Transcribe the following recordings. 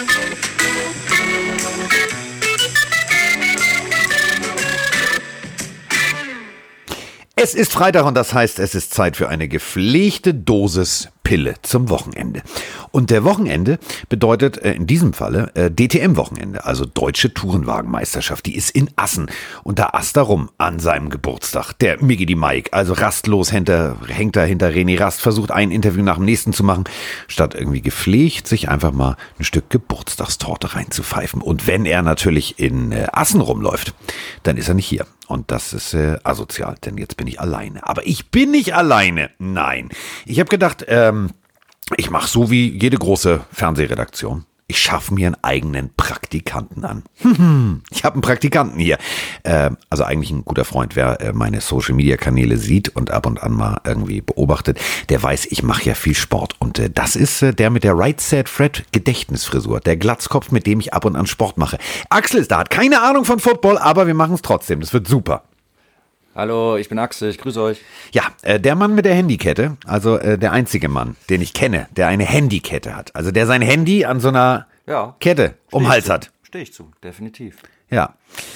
Es ist Freitag und das heißt, es ist Zeit für eine gepflegte Dosis Pille zum Wochenende. Und der Wochenende bedeutet in diesem Falle DTM-Wochenende, also Deutsche Tourenwagenmeisterschaft. Die ist in Assen und da asst er rum an seinem Geburtstag. Der Miggy die Mike, also rastlos hängt er hinter René Rast, versucht ein Interview nach dem nächsten zu machen, statt irgendwie gepflegt sich einfach mal ein Stück Geburtstagstorte reinzupfeifen. Und wenn er natürlich in Assen rumläuft, dann ist er nicht hier. Und das ist asozial, denn jetzt bin ich alleine. Aber ich bin nicht alleine. Nein. Ich habe gedacht, ich mache so wie jede große Fernsehredaktion. Ich schaffe mir einen eigenen Praktikanten an. Ich habe einen Praktikanten hier. Also eigentlich ein guter Freund, wer meine Social-Media-Kanäle sieht und ab und an mal irgendwie beobachtet, der weiß, ich mache ja viel Sport. Und das ist der mit der Right Said Fred Gedächtnisfrisur, der Glatzkopf, mit dem ich ab und an Sport mache. Axel ist da, hat keine Ahnung von Football, aber wir machen es trotzdem. Das wird super. Hallo, ich bin Axel, ich grüße euch. Ja, der Mann mit der Handykette, also der einzige Mann, den ich kenne, der eine Handykette hat. Also der sein Handy an so einer Kette um den Hals hat. Stehe ich zu, definitiv. Ja.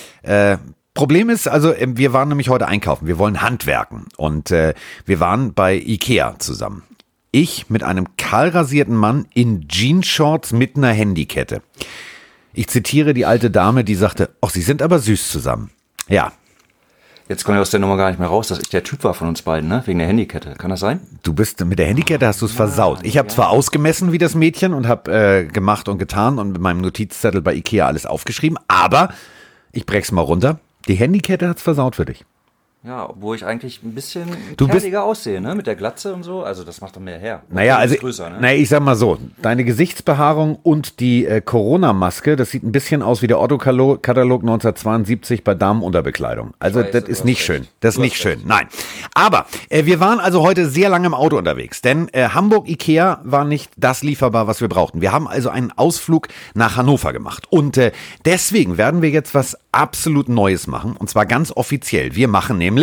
Problem ist, also wir waren nämlich heute einkaufen, wir wollen handwerken und wir waren bei Ikea zusammen. Ich mit einem kahlrasierten Mann in Jeanshorts mit einer Handykette. Ich zitiere die alte Dame, die sagte, ach, Sie sind aber süß zusammen. Ja. Jetzt komme ich aus der Nummer gar nicht mehr raus, dass ich der Typ war von uns beiden, ne? Wegen der Handykette. Kann das sein? Du bist mit der Handykette, hast du es versaut. Ich habe zwar ausgemessen wie das Mädchen und habe gemacht und getan und mit meinem Notizzettel bei Ikea alles aufgeschrieben, aber ich brech's mal runter. Die Handykette hat's versaut für dich. Ja, obwohl ich eigentlich ein bisschen kerniger aussehe, ne? Mit der Glatze und so. Also das macht doch mehr her. Naja, also größer, ne? Naja, ich sag mal so, deine Gesichtsbehaarung und die Corona-Maske, das sieht ein bisschen aus wie der Otto-Katalog 1972 bei Damenunterbekleidung. Also das ist nicht schön. Das ist nicht schön. Nein. Aber wir waren also heute sehr lange im Auto unterwegs, denn Hamburg-Ikea war nicht das lieferbar, was wir brauchten. Wir haben also einen Ausflug nach Hannover gemacht. Und deswegen werden wir jetzt was absolut Neues machen. Und zwar ganz offiziell. Wir machen nämlich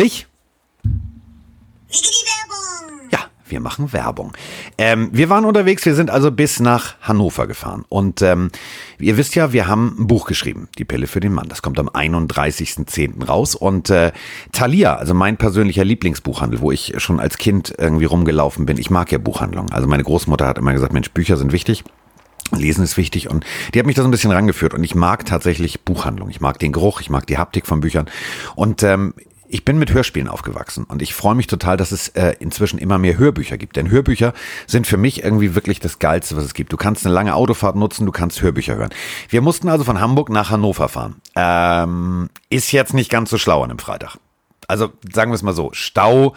Ja, wir machen Werbung. Wir waren unterwegs, wir sind also bis nach Hannover gefahren. Und ihr wisst ja, wir haben ein Buch geschrieben, Die Pille für den Mann. Das kommt am 31.10. raus. Und Thalia, also mein persönlicher Lieblingsbuchhandel, wo ich schon als Kind irgendwie rumgelaufen bin. Ich mag ja Buchhandlungen. Also meine Großmutter hat immer gesagt, Mensch, Bücher sind wichtig. Lesen ist wichtig und die hat mich da so ein bisschen rangeführt. Und ich mag tatsächlich Buchhandlungen. Ich mag den Geruch, ich mag die Haptik von Büchern. Und ich bin mit Hörspielen aufgewachsen und ich freue mich total, dass es inzwischen immer mehr Hörbücher gibt. Denn Hörbücher sind für mich irgendwie wirklich das Geilste, was es gibt. Du kannst eine lange Autofahrt nutzen, du kannst Hörbücher hören. Wir mussten also von Hamburg nach Hannover fahren. Ist jetzt nicht ganz so schlau an einem Freitag. Also sagen wir es mal so, Stau.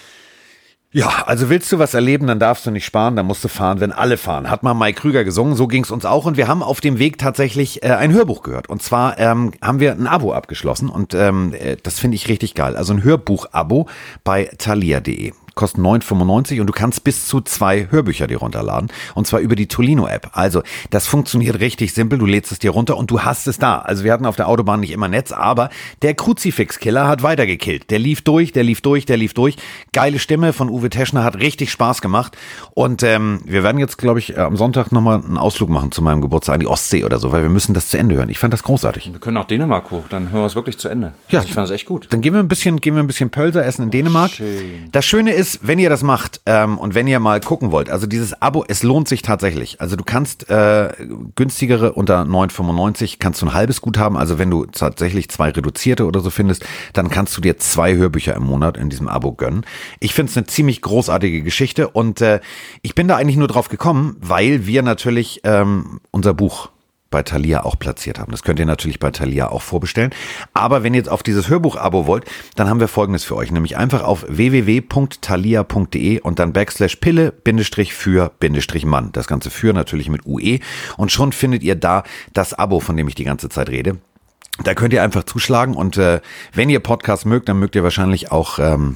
Ja, also willst du was erleben, dann darfst du nicht sparen, dann musst du fahren, wenn alle fahren. Hat mal Mike Krüger gesungen, so ging's uns auch. Und wir haben auf dem Weg tatsächlich ein Hörbuch gehört. Und zwar haben wir ein Abo abgeschlossen und das finde ich richtig geil. Also ein Hörbuch-Abo bei thalia.de. Kostet 9,95 und du kannst bis zu 2 Hörbücher dir runterladen. Und zwar über die Tolino-App. Also das funktioniert richtig simpel. Du lädst es dir runter und du hast es da. Also wir hatten auf der Autobahn nicht immer Netz, aber der Kruzifix-Killer hat weitergekillt. Der lief durch. Geile Stimme von Uwe Teschner, hat richtig Spaß gemacht. Und wir werden jetzt, glaube ich, am Sonntag nochmal einen Ausflug machen zu meinem Geburtstag an die Ostsee oder so, weil wir müssen das zu Ende hören. Ich fand das großartig. Wir können auch Dänemark hoch, dann hören wir es wirklich zu Ende. Ja, also ich fand das echt gut. Dann gehen wir ein bisschen Pölser essen in Dänemark. Schön. Das Schöne ist, wenn ihr das macht und wenn ihr mal gucken wollt, also dieses Abo, es lohnt sich tatsächlich. Also du kannst günstigere unter 9,95 kannst du ein halbes Guthaben. Also wenn du tatsächlich 2 reduzierte oder so findest, dann kannst du dir 2 Hörbücher im Monat in diesem Abo gönnen. Ich finde es eine ziemlich großartige Geschichte und ich bin da eigentlich nur drauf gekommen, weil wir natürlich unser Buch bei Thalia auch platziert haben. Das könnt ihr natürlich bei Thalia auch vorbestellen. Aber wenn ihr jetzt auf dieses Hörbuch-Abo wollt, dann haben wir Folgendes für euch. Nämlich einfach auf www.thalia.de und dann /Pille-für-Mann. Das Ganze für natürlich mit UE. Und schon findet ihr da das Abo, von dem ich die ganze Zeit rede. Da könnt ihr einfach zuschlagen und wenn ihr Podcasts mögt, dann mögt ihr wahrscheinlich auch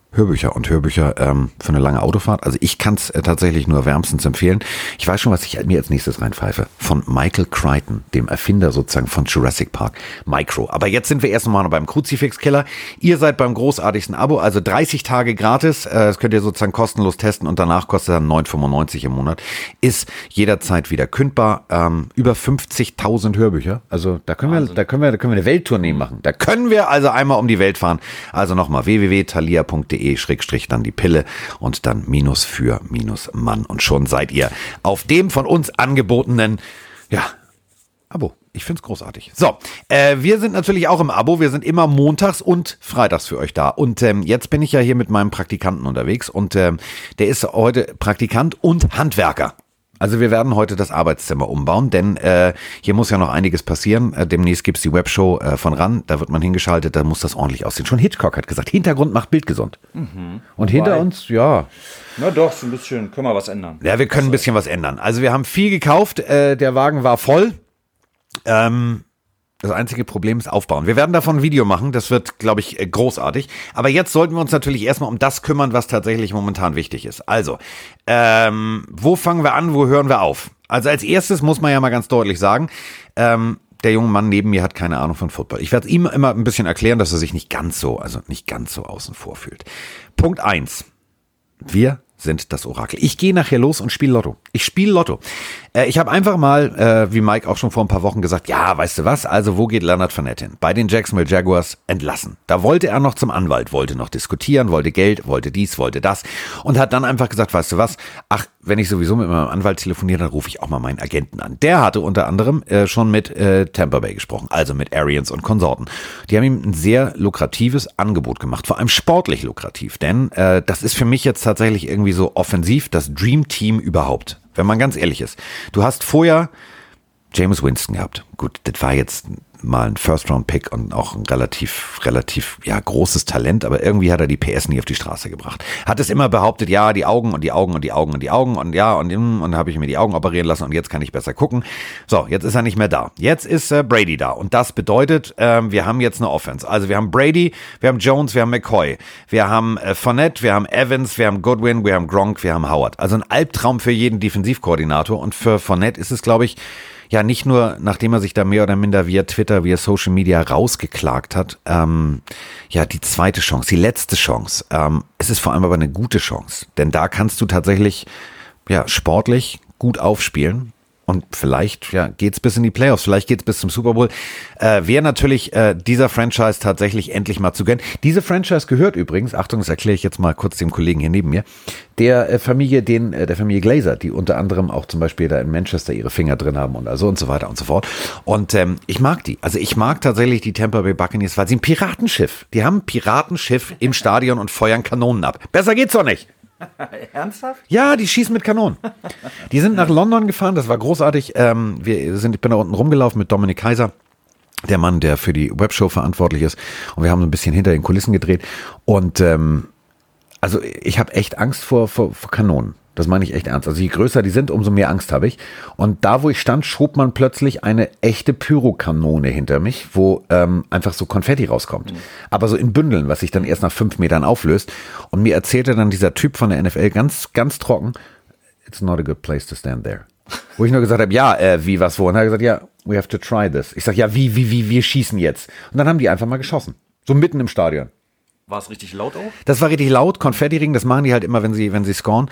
Hörbücher und Hörbücher für eine lange Autofahrt. Also ich kann es tatsächlich nur wärmstens empfehlen. Ich weiß schon, was ich mir als nächstes reinpfeife. Von Michael Crichton, dem Erfinder sozusagen von Jurassic Park, Micro. Aber jetzt sind wir erst mal beim Kruzifix-Killer. Ihr seid beim großartigsten Abo, also 30 Tage gratis. Das könnt ihr sozusagen kostenlos testen und danach kostet dann 9,95 im Monat. Ist jederzeit wieder kündbar. Über 50.000 Hörbücher. Also da können wir eine Welttournee machen. Da können wir also einmal um die Welt fahren. Also nochmal www.thalia.de / dann die Pille und dann Minus für Mann. Und schon seid ihr auf dem von uns angebotenen, Abo. Ich find's großartig. So, wir sind natürlich auch im Abo. Wir sind immer montags und freitags für euch da. Und jetzt bin ich ja hier mit meinem Praktikanten unterwegs und der ist heute Praktikant und Handwerker. Also wir werden heute das Arbeitszimmer umbauen, denn hier muss ja noch einiges passieren. Demnächst gibt's die Webshow von RAN, da wird man hingeschaltet, da muss das ordentlich aussehen. Schon Hitchcock hat gesagt, Hintergrund macht Bild gesund. Mhm. Und hinter uns, Na doch, so ein bisschen, können wir was ändern. Ja, wir können ein bisschen was ändern. Also wir haben viel gekauft, der Wagen war voll. Das einzige Problem ist Aufbauen. Wir werden davon ein Video machen, das wird, glaube ich, großartig. Aber jetzt sollten wir uns natürlich erstmal um das kümmern, was tatsächlich momentan wichtig ist. Also, wo fangen wir an, wo hören wir auf? Also als erstes muss man ja mal ganz deutlich sagen, der junge Mann neben mir hat keine Ahnung von Football. Ich werde ihm immer ein bisschen erklären, dass er sich nicht ganz so außen vor fühlt. Punkt 1. Wir sind das Orakel. Ich gehe nachher los und spiele Lotto. Ich spiele Lotto. Ich habe einfach mal, wie Mike auch schon vor ein paar Wochen gesagt, ja, weißt du was, also wo geht Leonard Fournette hin? Bei den Jacksonville Jaguars entlassen. Da wollte er noch zum Anwalt, wollte noch diskutieren, wollte Geld, wollte dies, wollte das und hat dann einfach gesagt, weißt du was, wenn ich sowieso mit meinem Anwalt telefoniere, dann rufe ich auch mal meinen Agenten an. Der hatte unter anderem schon mit Tampa Bay gesprochen, also mit Arians und Konsorten. Die haben ihm ein sehr lukratives Angebot gemacht, vor allem sportlich lukrativ, denn das ist für mich jetzt tatsächlich irgendwie so offensiv das Dream Team überhaupt. Wenn man ganz ehrlich ist. Du hast vorher Jameis Winston gehabt. Gut, das war jetzt mal ein First-Round-Pick und auch ein relativ großes Talent, aber irgendwie hat er die PS nie auf die Straße gebracht. Hat es immer behauptet, ja, die Augen und habe ich mir die Augen operieren lassen und jetzt kann ich besser gucken. So, jetzt ist er nicht mehr da. Jetzt ist Brady da und das bedeutet, wir haben jetzt eine Offense. Also wir haben Brady, wir haben Jones, wir haben McCoy, wir haben Fournette, wir haben Evans, wir haben Goodwin, wir haben Gronk, wir haben Howard. Also ein Albtraum für jeden Defensivkoordinator und für Fournette ist es, glaube ich, ja, nicht nur, nachdem er sich da mehr oder minder via Twitter, via Social Media rausgeklagt hat, die zweite Chance, die letzte Chance. Es ist vor allem aber eine gute Chance, denn da kannst du tatsächlich, sportlich gut aufspielen. Und vielleicht geht's bis in die Playoffs, vielleicht geht's bis zum Super Bowl. Wäre natürlich dieser Franchise tatsächlich endlich mal zu gönnen. Diese Franchise gehört übrigens, Achtung, das erkläre ich jetzt mal kurz dem Kollegen hier neben mir, der Familie Glazer, die unter anderem auch zum Beispiel da in Manchester ihre Finger drin haben und so und so weiter und so fort. Und ich mag die. Also ich mag tatsächlich die Tampa Bay Buccaneers, weil sie ein Piratenschiff. Die haben ein Piratenschiff im Stadion und feuern Kanonen ab. Besser geht's doch nicht. Ernsthaft? Ja, die schießen mit Kanonen. Die sind nach London gefahren, das war großartig. Ich bin da unten rumgelaufen mit Dominik Kaiser, der Mann, der für die Webshow verantwortlich ist. Und wir haben so ein bisschen hinter den Kulissen gedreht. Und also ich habe echt Angst vor Kanonen. Das meine ich echt ernst. Also je größer die sind, umso mehr Angst habe ich. Und da, wo ich stand, schob man plötzlich eine echte Pyrokanone hinter mich, wo einfach so Konfetti rauskommt. Aber so in Bündeln, was sich dann erst nach 5 Metern auflöst. Und mir erzählte dann dieser Typ von der NFL ganz, ganz trocken, it's not a good place to stand there. Wo ich nur gesagt habe, wie, was, wo? Und er hat gesagt, ja, we have to try this. Ich sage, ja, wie, wir schießen jetzt. Und dann haben die einfach mal geschossen. So mitten im Stadion. War es richtig laut auch? Das war richtig laut, Konfetti-Ring, das machen die halt immer, wenn sie scoren.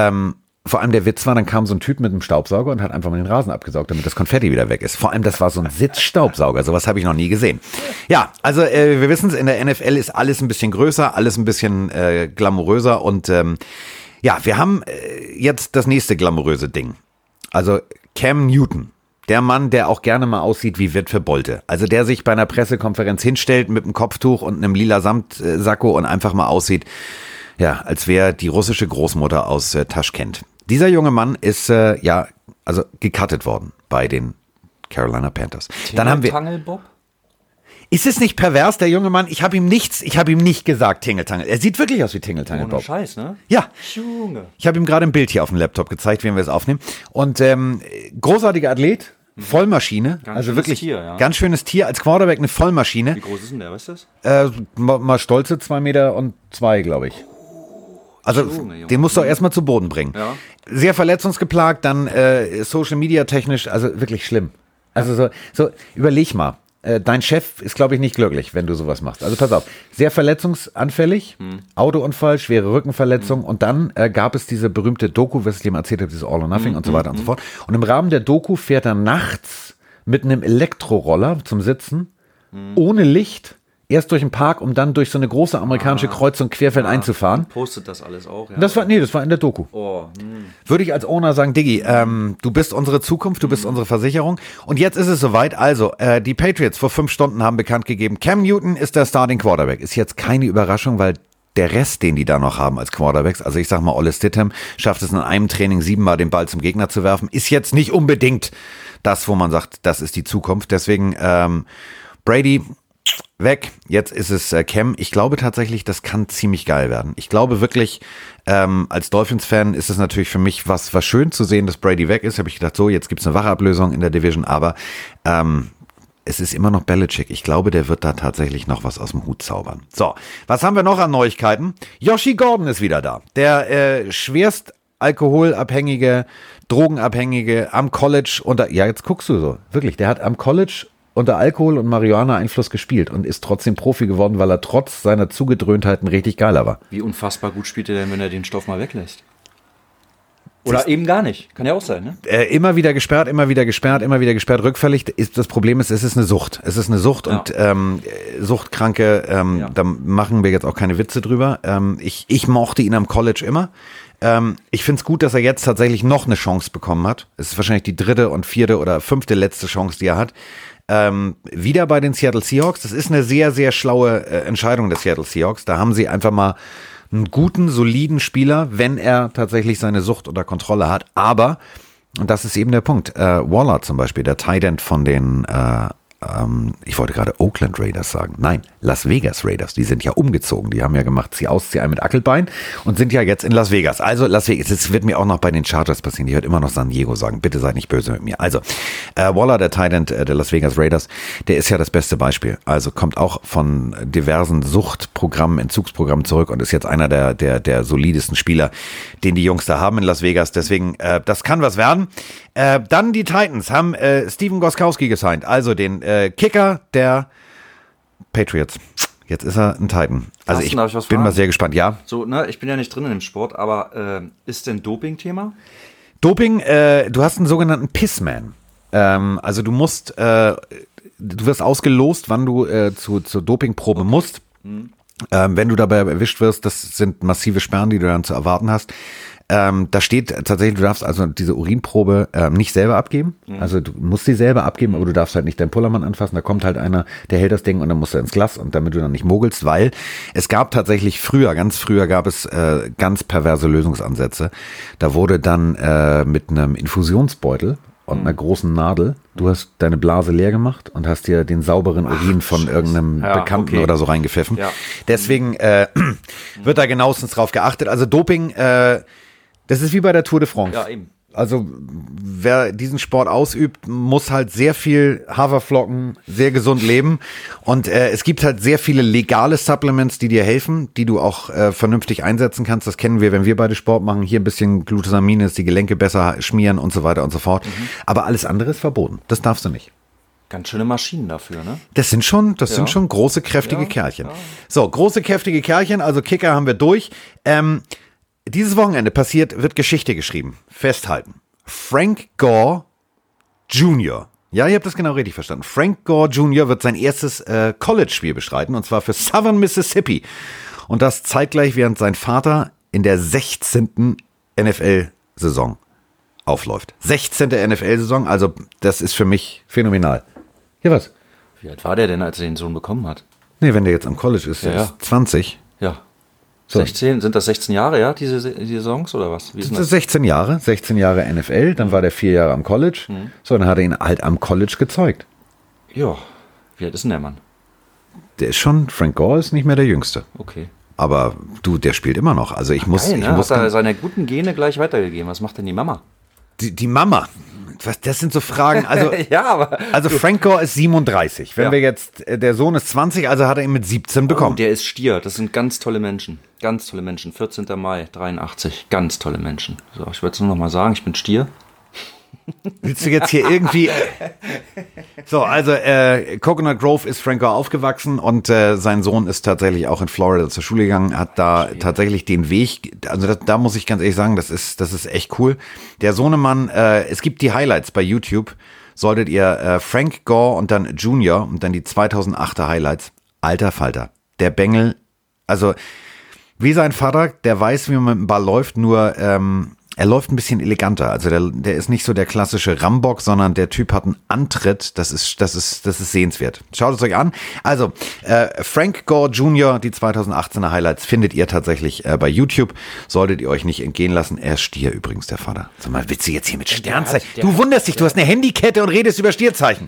Vor allem der Witz war, dann kam so ein Typ mit einem Staubsauger und hat einfach mal den Rasen abgesaugt, damit das Konfetti wieder weg ist. Vor allem, das war so ein Sitzstaubsauger, sowas habe ich noch nie gesehen. Ja, also wir wissen es, in der NFL ist alles ein bisschen größer, alles ein bisschen glamouröser und wir haben jetzt das nächste glamouröse Ding. Also Cam Newton. Der Mann, der auch gerne mal aussieht wie Witwe Bolte. Also der sich bei einer Pressekonferenz hinstellt mit einem Kopftuch und einem lila Samtsacko und einfach mal aussieht, als wäre die russische Großmutter aus Taschkent. Dieser junge Mann ist gecuttet worden bei den Carolina Panthers. Dann haben wir Tingeltangelbob? Ist es nicht pervers, der junge Mann? Ich habe ihm nicht gesagt Tingeltangel. Er sieht wirklich aus wie Tingeltangelbob. Ohne Scheiß, ne? Ja. Junge. Ich habe ihm gerade ein Bild hier auf dem Laptop gezeigt, wie wir es aufnehmen. Und großartiger Athlet, Vollmaschine. Ganz also schönes wirklich Tier, ja. ganz schönes Tier. Als Quarterback eine Vollmaschine. Wie groß ist denn der, weißt du das? Mal stolze 2,2 Meter, glaube ich. Also Junge. den musst du auch erstmal zu Boden bringen. Ja. Sehr verletzungsgeplagt, dann Social Media technisch, also wirklich schlimm. Also so überleg mal. Dein Chef ist, glaube ich, nicht glücklich, wenn du sowas machst. Also pass auf, sehr verletzungsanfällig, Autounfall, schwere Rückenverletzung und dann gab es diese berühmte Doku, was ich dir mal erzählt habe, diese All or Nothing und so weiter und so fort. Und im Rahmen der Doku fährt er nachts mit einem Elektroroller zum Sitzen, ohne Licht, erst durch den Park, um dann durch so eine große amerikanische Kreuzung querfeld einzufahren. Postet das alles auch, ja. Das war in der Doku. Oh, Würde ich als Owner sagen, Diggi, du bist unsere Zukunft, du bist unsere Versicherung. Und jetzt ist es soweit. Also, die Patriots vor 5 Stunden haben bekannt gegeben, Cam Newton ist der Starting Quarterback. Ist jetzt keine Überraschung, weil der Rest, den die da noch haben als Quarterbacks, also ich sag mal, Ole Stidham schafft es in einem Training 7-mal den Ball zum Gegner zu werfen, ist jetzt nicht unbedingt das, wo man sagt, das ist die Zukunft. Deswegen, Brady weg, jetzt ist es Cam. Ich glaube tatsächlich, das kann ziemlich geil werden. Ich glaube wirklich, als Dolphins-Fan ist es natürlich für mich was schön zu sehen, dass Brady weg ist. Habe ich gedacht, so, jetzt gibt's eine Wachablösung in der Division, aber es ist immer noch Belichick. Ich glaube, der wird da tatsächlich noch was aus dem Hut zaubern. So, was haben wir noch an Neuigkeiten? Yoshi Gordon ist wieder da. Der schwerst alkoholabhängige, drogenabhängige am College ja, jetzt guckst du so. Wirklich, der hat am College unter Alkohol- und Marihuana-Einfluss gespielt und ist trotzdem Profi geworden, weil er trotz seiner Zugedröhntheit ein richtig geiler war. wie unfassbar gut spielt er denn, wenn er den Stoff mal weglässt? Oder eben gar nicht. Kann ja auch sein, ne? Immer wieder gesperrt, rückfällig. Das Problem ist, es ist eine Sucht. Es ist eine Sucht und Suchtkranke, da machen wir jetzt auch keine Witze drüber. Ich mochte ihn am College immer. Ich finde es gut, dass er jetzt tatsächlich noch eine Chance bekommen hat. Es ist wahrscheinlich die 3. und 4. oder 5. letzte Chance, die er hat. Wieder bei den Seattle Seahawks. Das ist eine sehr, sehr schlaue Entscheidung der Seattle Seahawks. Da haben sie einfach mal einen guten, soliden Spieler, wenn er tatsächlich seine Sucht unter Kontrolle hat. Aber, und das ist eben der Punkt, Waller zum Beispiel, der Tight End von den ich wollte gerade Oakland Raiders sagen. Nein, Las Vegas Raiders. Die sind ja umgezogen. Die haben ja gemacht, zieh aus, zieh ein mit Ackelbein und sind ja jetzt in Las Vegas. Also Las Vegas, das wird mir auch noch bei den Chargers passieren. Die hört immer noch San Diego sagen. Bitte seid nicht böse mit mir. Also, Waller, der Tight End der Las Vegas Raiders, der ist ja das beste Beispiel. Also kommt auch von diversen Suchtprogrammen, Entzugsprogrammen zurück und ist jetzt einer der solidesten Spieler, den die Jungs da haben in Las Vegas. Deswegen, das kann was werden. Dann die Titans haben Steven Gostkowski gesigned, also den Kicker der Patriots. Jetzt ist er ein Titan. Also ich bin mal sehr gespannt. Ja. So, ne, ich bin ja nicht drin in dem Sport, aber ist denn Doping-Thema? Doping, du hast einen sogenannten Pissman. Also du musst, du wirst ausgelost, wann du zur Dopingprobe musst. Wenn du dabei erwischt wirst, das sind massive Sperren, die du dann zu erwarten hast. Da steht tatsächlich, du darfst also diese Urinprobe nicht selber abgeben. Also du musst sie selber abgeben, aber du darfst halt nicht deinen Pullermann anfassen. Da kommt halt einer, der hält das Ding und dann musst du ins Glas, und damit du dann nicht mogelst, weil es gab tatsächlich ganz früher gab es ganz perverse Lösungsansätze. Da wurde dann mit einem Infusionsbeutel und einer großen Nadel, du hast deine Blase leer gemacht und hast dir den sauberen Urin von irgendeinem Bekannten oder so reingepfiffen. Ja. Deswegen wird da genauestens drauf geachtet. Also Doping, das ist wie bei der Tour de France. Ja, eben. Also wer diesen Sport ausübt, muss halt sehr viel Haferflocken, sehr gesund leben. Und es gibt halt sehr viele legale Supplements, die dir helfen, die du auch vernünftig einsetzen kannst. Das kennen wir, wenn wir beide Sport machen. Hier ein bisschen Glutamin ist, die Gelenke besser schmieren und so weiter und so fort. Aber alles andere ist verboten. Das darfst du nicht. Ganz schöne Maschinen dafür, ne? Das sind schon große, kräftige Kerlchen. Ja. So, große, kräftige Kerlchen, also Kicker haben wir durch. Dieses Wochenende wird Geschichte geschrieben. Festhalten. Frank Gore Jr. Ja, ihr habt das genau richtig verstanden. Frank Gore Jr. wird sein erstes College-Spiel bestreiten, und zwar für Southern Mississippi. Und das zeitgleich, während sein Vater in der 16. NFL-Saison aufläuft. 16. NFL-Saison, also das ist für mich phänomenal. Ja, was? Wie alt war der denn, als er den Sohn bekommen hat? Nee, wenn der jetzt am College ist, der ist 20. Ja. 16, sind das 16 Jahre, ja, diese Saisons oder was? Wie ist das? 16 Jahre NFL, dann war der 4 Jahre am College. So, dann hat er ihn halt am College gezeugt. Ja, wie alt ist denn der Mann? Der ist schon, Frank Gore ist nicht mehr der Jüngste. Okay. Aber der spielt immer noch. Also ich muss. Hat er seine guten Gene gleich weitergegeben. Was macht denn die Mama? Die Mama. Das sind so Fragen, also, ja, aber also Frank Gore ist 37. Wenn wir jetzt, der Sohn ist 20, also hat er ihn mit 17 bekommen. Der ist Stier, das sind ganz tolle Menschen. Ganz tolle Menschen. 14. Mai 83, ganz tolle Menschen. So, ich würde es nur noch mal sagen, ich bin Stier. Willst du jetzt hier irgendwie... So, also Coconut Grove ist Frank Gore aufgewachsen und sein Sohn ist tatsächlich auch in Florida zur Schule gegangen, hat da tatsächlich den Weg, also da muss ich ganz ehrlich sagen, das ist echt cool. Der Sohnemann, es gibt die Highlights bei YouTube, solltet ihr Frank Gore und dann Junior und dann die 2008er Highlights, alter Falter, der Bengel, also wie sein Vater, der weiß, wie man mit dem Ball läuft, nur er läuft ein bisschen eleganter. Also der ist nicht so der klassische Rambock, sondern der Typ hat einen Antritt. Das ist sehenswert. Schaut es euch an. Also Frank Gore Jr., die 2018er Highlights findet ihr tatsächlich bei YouTube. Solltet ihr euch nicht entgehen lassen. Er ist Stier übrigens, der Vater. Sag mal, willst du jetzt hier mit Sternzeichen? Du wunderst dich, du hast eine Handykette und redest über Sternzeichen.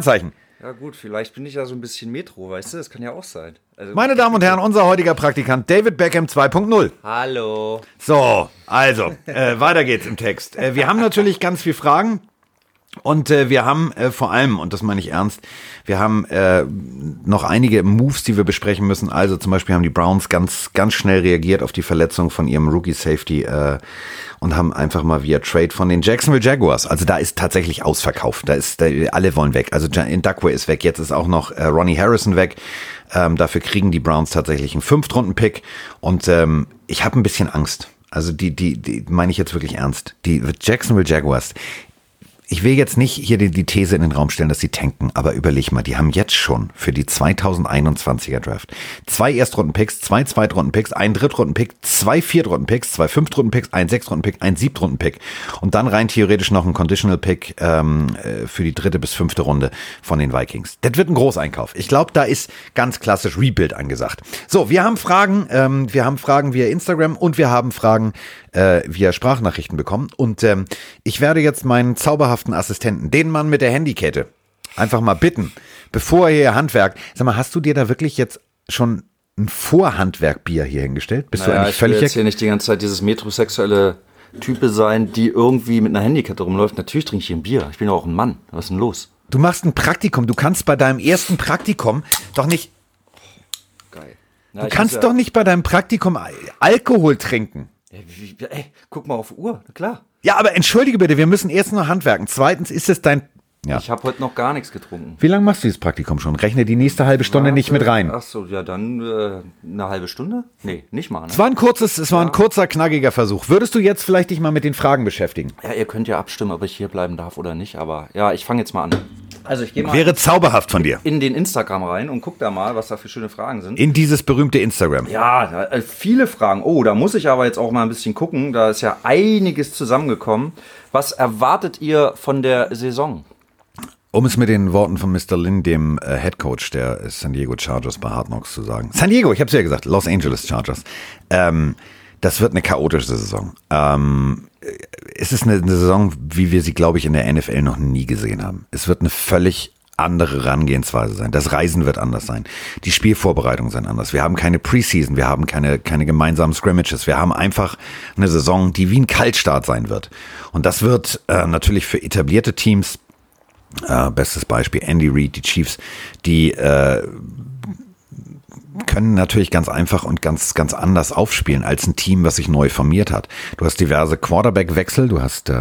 Ja gut, vielleicht bin ich ja so ein bisschen Metro, weißt du? Das kann ja auch sein. Also, meine Damen und Herren, unser heutiger Praktikant David Beckham 2.0. Hallo. So, also, weiter geht's im Text. Wir haben natürlich ganz viele Fragen und wir haben vor allem, und das meine ich ernst, wir haben noch einige Moves, die wir besprechen müssen. Also zum Beispiel haben die Browns ganz schnell reagiert auf die Verletzung von ihrem Rookie-Safety und haben einfach mal via Trade von den Jacksonville Jaguars, also da ist tatsächlich ausverkauft, alle wollen weg, also Ndakwe ist weg, jetzt ist auch noch Ronnie Harrison weg, dafür kriegen die Browns tatsächlich einen 5-Runden-Pick und ich habe ein bisschen Angst, also die meine ich jetzt wirklich ernst, die Jacksonville Jaguars, ich will jetzt nicht hier die These in den Raum stellen, dass sie tanken, aber überleg mal, die haben jetzt schon für die 2021er Draft 2 Erstrunden-Picks, 2 Zweitrunden-Picks, 1 Drittrunden-Pick, 2 Viertrunden-Picks, 2 Fünftrunden-Picks, 1 Sechstrunden-Pick, 1 Siebtrunden-Pick und dann rein theoretisch noch ein Conditional-Pick für die 3. bis 5. Runde von den Vikings. Das wird ein Großeinkauf. Ich glaube, da ist ganz klassisch Rebuild angesagt. So, wir haben Fragen via Instagram und wir haben Fragen via Sprachnachrichten bekommen und ich werde jetzt meinen zauberhaften Assistenten, den Mann mit der Handykette, einfach mal bitten, bevor er hier Handwerk, sag mal, hast du dir da wirklich jetzt schon ein Vorhandwerkbier hier hingestellt? Bist du eigentlich völlig... Ich will jetzt hier nicht die ganze Zeit dieses metrosexuelle Type sein, die irgendwie mit einer Handykette rumläuft. Natürlich trinke ich hier ein Bier. Ich bin ja auch ein Mann. Was ist denn los? Du machst ein Praktikum. Du kannst bei deinem ersten Praktikum doch nicht... Geil. Du kannst doch nicht bei deinem Praktikum Alkohol trinken. Ey, guck mal auf die Uhr. Na klar. Ja, aber entschuldige bitte, wir müssen erst noch handwerken. Zweitens ist es dein... Ja. Ich habe heute noch gar nichts getrunken. Wie lange machst du dieses Praktikum schon? Rechne die nächste halbe Stunde nicht mit rein. Ach so, ja dann eine halbe Stunde? Nee, nicht mal. Ne? Es war ein kurzer, knackiger Versuch. Würdest du jetzt vielleicht dich mal mit den Fragen beschäftigen? Ja, ihr könnt ja abstimmen, ob ich hier bleiben darf oder nicht. Aber ja, ich fange jetzt mal an. Also ich gehe mal wäre zauberhaft von dir. In den Instagram rein und guck da mal, was da für schöne Fragen sind. In dieses berühmte Instagram. Ja, viele Fragen. Oh, da muss ich aber jetzt auch mal ein bisschen gucken. Da ist ja einiges zusammengekommen. Was erwartet ihr von der Saison? Um es mit den Worten von Mr. Lin, dem Head Coach der San Diego Chargers bei Hard Knocks zu sagen. San Diego, ich habe es ja gesagt, Los Angeles Chargers. Das wird eine chaotische Saison. Es ist eine Saison, wie wir sie, glaube ich, in der NFL noch nie gesehen haben. Es wird eine völlig andere Herangehensweise sein. Das Reisen wird anders sein. Die Spielvorbereitungen sind anders. Wir haben keine Preseason, wir haben keine gemeinsamen Scrimmages. Wir haben einfach eine Saison, die wie ein Kaltstart sein wird. Und das wird natürlich für etablierte Teams, bestes Beispiel Andy Reid, die Chiefs, die können natürlich ganz einfach und ganz anders aufspielen als ein Team, was sich neu formiert hat. Du hast diverse Quarterback-Wechsel, du hast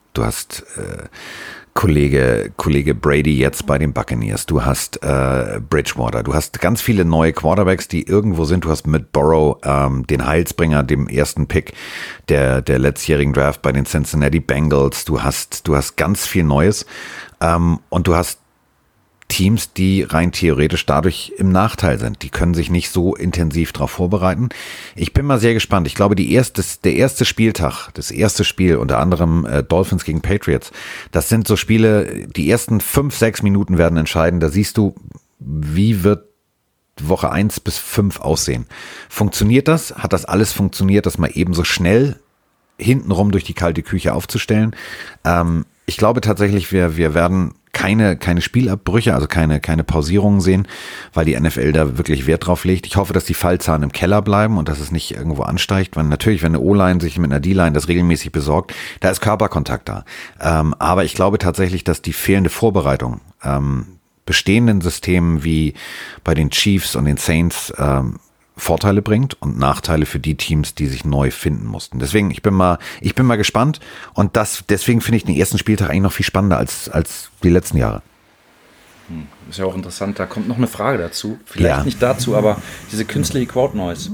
Kollege Brady jetzt bei den Buccaneers, du hast Bridgewater, du hast ganz viele neue Quarterbacks, die irgendwo sind. Du hast mit Burrow den Heilsbringer, dem ersten Pick der letztjährigen Draft bei den Cincinnati Bengals. Du hast ganz viel Neues und du hast Teams, die rein theoretisch dadurch im Nachteil sind. Die können sich nicht so intensiv darauf vorbereiten. Ich bin mal sehr gespannt. Ich glaube, das erste Spiel, unter anderem Dolphins gegen Patriots, das sind so Spiele, die ersten 5-6 Minuten werden entscheiden. Da siehst du, wie wird Woche 1 bis 5 aussehen. Funktioniert das? Hat das alles funktioniert, das mal eben so schnell hintenrum durch die kalte Küche aufzustellen? Ich glaube tatsächlich, wir werden keine Spielabbrüche, also keine Pausierungen sehen, weil die NFL da wirklich Wert drauf legt. Ich hoffe, dass die Fallzahlen im Keller bleiben und dass es nicht irgendwo ansteigt, weil natürlich, wenn eine O-Line sich mit einer D-Line das regelmäßig besorgt, da ist Körperkontakt da. Aber ich glaube tatsächlich, dass die fehlende Vorbereitung bestehenden Systemen wie bei den Chiefs und den Saints Vorteile bringt und Nachteile für die Teams, die sich neu finden mussten. Deswegen, ich bin mal gespannt und deswegen finde ich den ersten Spieltag eigentlich noch viel spannender als die letzten Jahre. Ist ja auch interessant, da kommt noch eine Frage dazu. Vielleicht nicht dazu, aber diese künstliche Crowd Noise.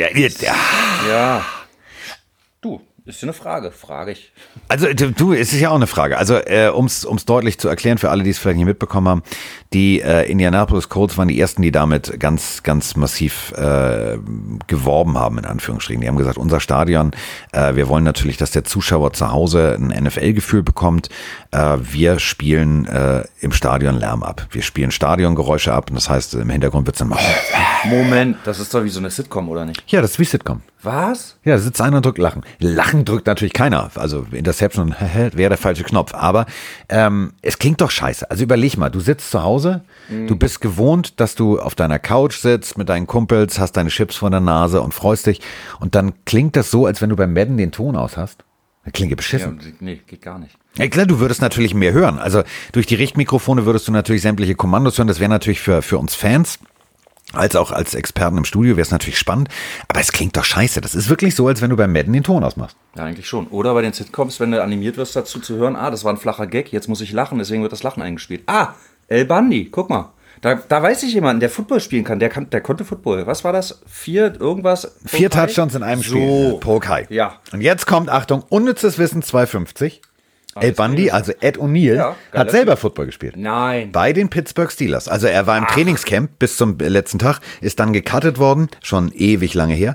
Ja. Du, ist ja eine Frage, frage ich. Also es ist ja auch eine Frage. Also um's deutlich zu erklären für alle, die es vielleicht nicht mitbekommen haben, die Indianapolis Colts waren die ersten, die damit ganz, ganz massiv geworben haben, in Anführungsstrichen. Die haben gesagt, unser Stadion, wir wollen natürlich, dass der Zuschauer zu Hause ein NFL-Gefühl bekommt. Wir spielen im Stadion Lärm ab. Wir spielen Stadiongeräusche ab und das heißt, im Hintergrund wird's dann Moment, das ist doch wie so eine Sitcom, oder nicht? Ja, das ist wie Sitcom. Was? Ja, da sitzt einer und drückt Lachen. Lachen drückt natürlich keiner. Also Interception wäre der falsche Knopf. Aber es klingt doch scheiße. Also überleg mal, du sitzt zu Hause, du bist gewohnt, dass du auf deiner Couch sitzt mit deinen Kumpels, hast deine Chips vor der Nase und freust dich. Und dann klingt das so, als wenn du beim Madden den Ton aus hast. Das klingt ja beschissen. Ja, nee, geht gar nicht. Ja klar, du würdest natürlich mehr hören. Also durch die Richtmikrofone würdest du natürlich sämtliche Kommandos hören. Das wäre natürlich für uns Fans als auch als Experten im Studio wäre es natürlich spannend, aber es klingt doch scheiße. Das ist wirklich so, als wenn du beim Madden den Ton ausmachst. Ja, eigentlich schon. Oder bei den Sitcoms, wenn du animiert wirst, dazu zu hören, das war ein flacher Gag, jetzt muss ich lachen, deswegen wird das Lachen eingespielt. El Bundy, guck mal. Da weiß ich jemanden, der Football spielen kann. Der konnte Football. Was war das? 4 Touchdowns in einem Spiel. Pokai. Ja. Und jetzt kommt, Achtung, unnützes Wissen 250. El Bundy, also Ed O'Neill, hat selber Football gespielt. Nein. Bei den Pittsburgh Steelers. Also er war im Trainingscamp bis zum letzten Tag, ist dann gecuttet worden, schon ewig lange her.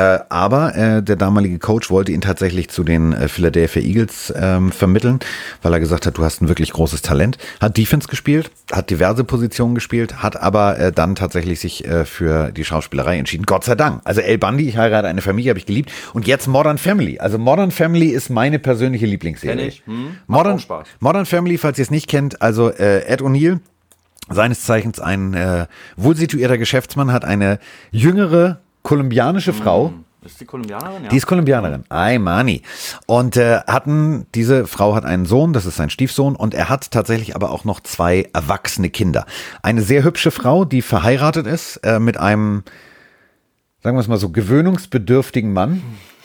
Aber der damalige Coach wollte ihn tatsächlich zu den Philadelphia Eagles vermitteln, weil er gesagt hat, du hast ein wirklich großes Talent. Hat Defense gespielt, hat diverse Positionen gespielt, hat aber dann tatsächlich sich für die Schauspielerei entschieden. Gott sei Dank. Also El Bundy, ich heirate eine Familie, habe ich geliebt. Und jetzt Modern Family. Also Modern Family ist meine persönliche Lieblingsserie. Kenn ich. Modern Family, falls ihr es nicht kennt, also Ed O'Neill, seines Zeichens ein wohlsituierter Geschäftsmann, hat eine jüngere kolumbianische Frau. Ist die Kolumbianerin? Ja. Die ist Kolumbianerin. Ay, Mani. Und diese Frau hat einen Sohn, das ist sein Stiefsohn, und er hat tatsächlich aber auch noch 2 erwachsene Kinder. Eine sehr hübsche Frau, die verheiratet ist mit einem, sagen wir es mal so, gewöhnungsbedürftigen Mann.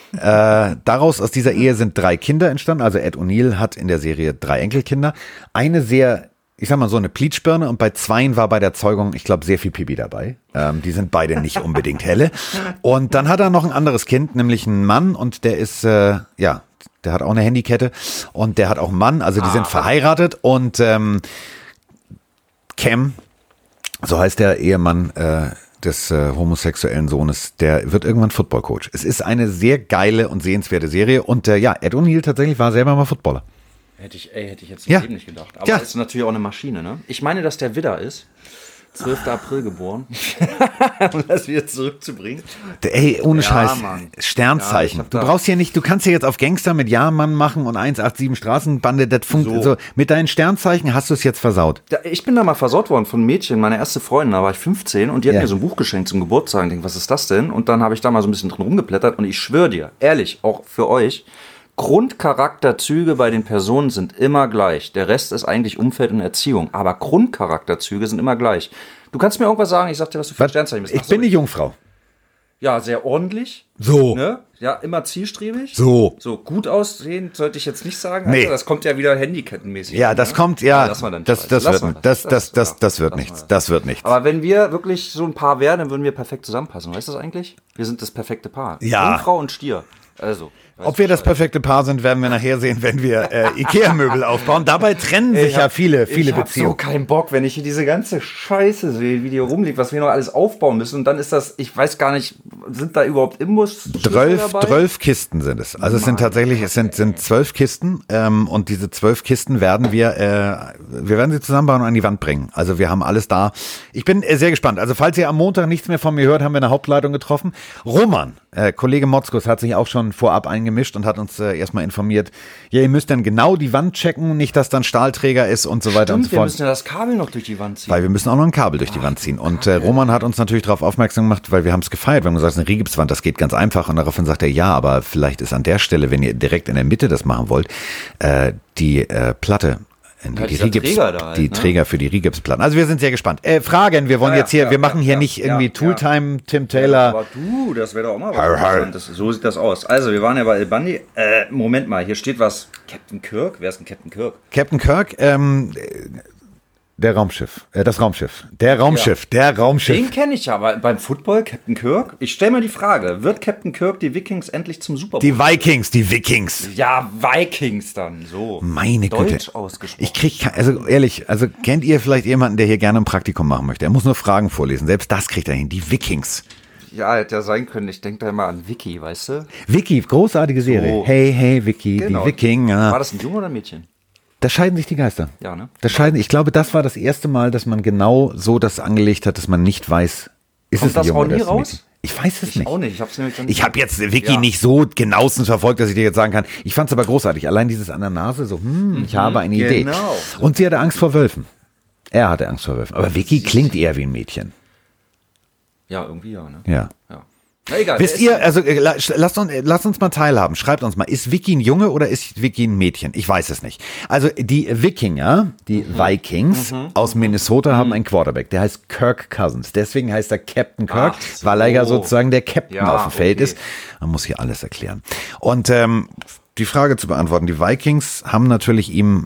Aus dieser Ehe sind 3 Kinder entstanden. Also Ed O'Neill hat in der Serie 3 Enkelkinder. Eine sehr, ich sag mal so eine Pleatschbirne, und bei 2 war bei der Zeugung, ich glaube, sehr viel Pipi dabei. Die sind beide nicht unbedingt helle. Und dann hat er noch ein anderes Kind, nämlich einen Mann, und der ist, der hat auch eine Handykette und der hat auch einen Mann, also die sind verheiratet, und Cam, so heißt der Ehemann des homosexuellen Sohnes, der wird irgendwann Football-Coach. Es ist eine sehr geile und sehenswerte Serie, und Ed O'Neill tatsächlich war selber mal Footballer. Hätte ich jetzt im Leben nicht gedacht. Aber ist natürlich auch eine Maschine, ne? Ich meine, dass der Widder ist. 12. April geboren. Um das wieder zurückzubringen. Ey, ohne Scheiß. Mann. Sternzeichen. Du brauchst hier nicht, du kannst hier jetzt auf Gangster mit Ja-Mann machen und 187 Straßenbande. Das funktioniert so. Mit deinen Sternzeichen hast du es jetzt versaut. Ich bin da mal versaut worden von einem Mädchen, meine erste Freundin, da war ich 15, und die hat mir so ein Buch geschenkt zum Geburtstag. Ich denke, was ist das denn? Und dann habe ich da mal so ein bisschen drin rumgeblättert, und ich schwöre dir, ehrlich, auch für euch, Grundcharakterzüge bei den Personen sind immer gleich. Der Rest ist eigentlich Umfeld und Erziehung. Aber Grundcharakterzüge sind immer gleich. Du kannst mir irgendwas sagen, ich sag dir, was du für ein Sternzeichen bist. Ich bin die Jungfrau. Ja, sehr ordentlich. So. Ne? Ja, immer zielstrebig. So. So, gut aussehen sollte ich jetzt nicht sagen. Nee. Also, das kommt ja wieder handykettenmäßig. Ja, das kommt, ja. Das wird nichts. Das wird nichts. Aber wenn wir wirklich so ein Paar wären, dann würden wir perfekt zusammenpassen. Weißt du das eigentlich? Wir sind das perfekte Paar. Ja. Jungfrau und Stier. Also. Ob wir das perfekte Paar sind, werden wir nachher sehen, wenn wir Ikea-Möbel aufbauen. Dabei trennen sich viele Ich hab Beziehungen. so keinen Bock, wenn ich hier diese ganze Scheiße sehe, wie die hier rumliegt, was wir noch alles aufbauen müssen. Und dann ist das, ich weiß gar nicht, sind da überhaupt Imbus 12 Kisten sind es. Also es sind tatsächlich, es sind 12 Kisten, und diese 12 Kisten werden wir werden sie zusammenbauen und an die Wand bringen. Also wir haben alles da. Ich bin sehr gespannt. Also falls ihr am Montag nichts mehr von mir hört, haben wir eine Hauptleitung getroffen. Roman, Kollege Motzkus, hat sich auch schon vorab eingetragen eingemischt und hat uns erstmal informiert, ja, ihr müsst dann genau die Wand checken, nicht, dass dann Stahlträger ist und so weiter und so fort. Wir müssen ja das Kabel noch durch die Wand ziehen. Weil wir müssen auch noch ein Kabel durch die Wand ziehen. Und Roman hat uns natürlich darauf aufmerksam gemacht, weil wir haben es gefeiert. Wir haben gesagt, es ist eine Rigipswand, das geht ganz einfach. Und daraufhin sagt er, ja, aber vielleicht ist an der Stelle, wenn ihr direkt in der Mitte das machen wollt, die Platte, die Träger für die Rigipsplatten. Also wir sind sehr gespannt. Fragen, wir wollen jetzt hier, wir machen hier nicht irgendwie Tooltime, Tim Taylor. Ja, aber du, das wäre doch auch mal was. So sieht das aus. Also, wir waren ja bei El Bandi. Moment mal, hier steht was. Captain Kirk? Wer ist denn Captain Kirk? Captain Kirk, das Raumschiff. Der Raumschiff. Den kenne ich aber beim Football, Captain Kirk. Ich stelle mir die Frage, wird Captain Kirk die Vikings endlich zum Super Bowl? Die Vikings. Ja, Vikings dann, so. Meine Deutsch Güte. ausgesprochen. Ich krieg, also ehrlich, kennt ihr vielleicht jemanden, der hier gerne ein Praktikum machen möchte? Er muss nur Fragen vorlesen. Selbst das kriegt er hin. Die Vikings. Ja, hätte ja sein können. Ich denke da immer an Vicky, weißt du? Vicky, großartige Serie. So. Hey, Vicky, Genau. die Wikinger. War das ein Junge oder ein Mädchen? Da scheiden sich die Geister. Ja, ne? Ich glaube, das war das erste Mal, dass man genau so das angelegt hat, dass man nicht weiß, ist Kommt es ein das Junge auch oder nie ist es ein raus? Mädchen? Ich weiß es Ich nicht. auch nicht. Ich hab's nämlich dann Ich habe jetzt Vicky nicht so genauestens verfolgt, dass ich dir jetzt sagen kann. Ich fand es aber großartig. Allein dieses an der Nase, so, ich habe eine Idee. Genau. Und sie hatte Angst vor Wölfen. Er hatte Angst vor Wölfen. Aber Vicky klingt eher wie ein Mädchen. Ja, irgendwie ja, ne? Ja. Na egal. Wisst ihr, also lasst uns mal teilhaben. Schreibt uns mal, ist Vicky ein Junge oder ist Vicky ein Mädchen? Ich weiß es nicht. Also die Wikinger, die Vikings aus Minnesota haben einen Quarterback, der heißt Kirk Cousins. Deswegen heißt er Captain Kirk, weil er ja sozusagen der Captain auf dem Feld ist. Man muss hier alles erklären. Und die Frage zu beantworten, die Vikings haben natürlich ihm,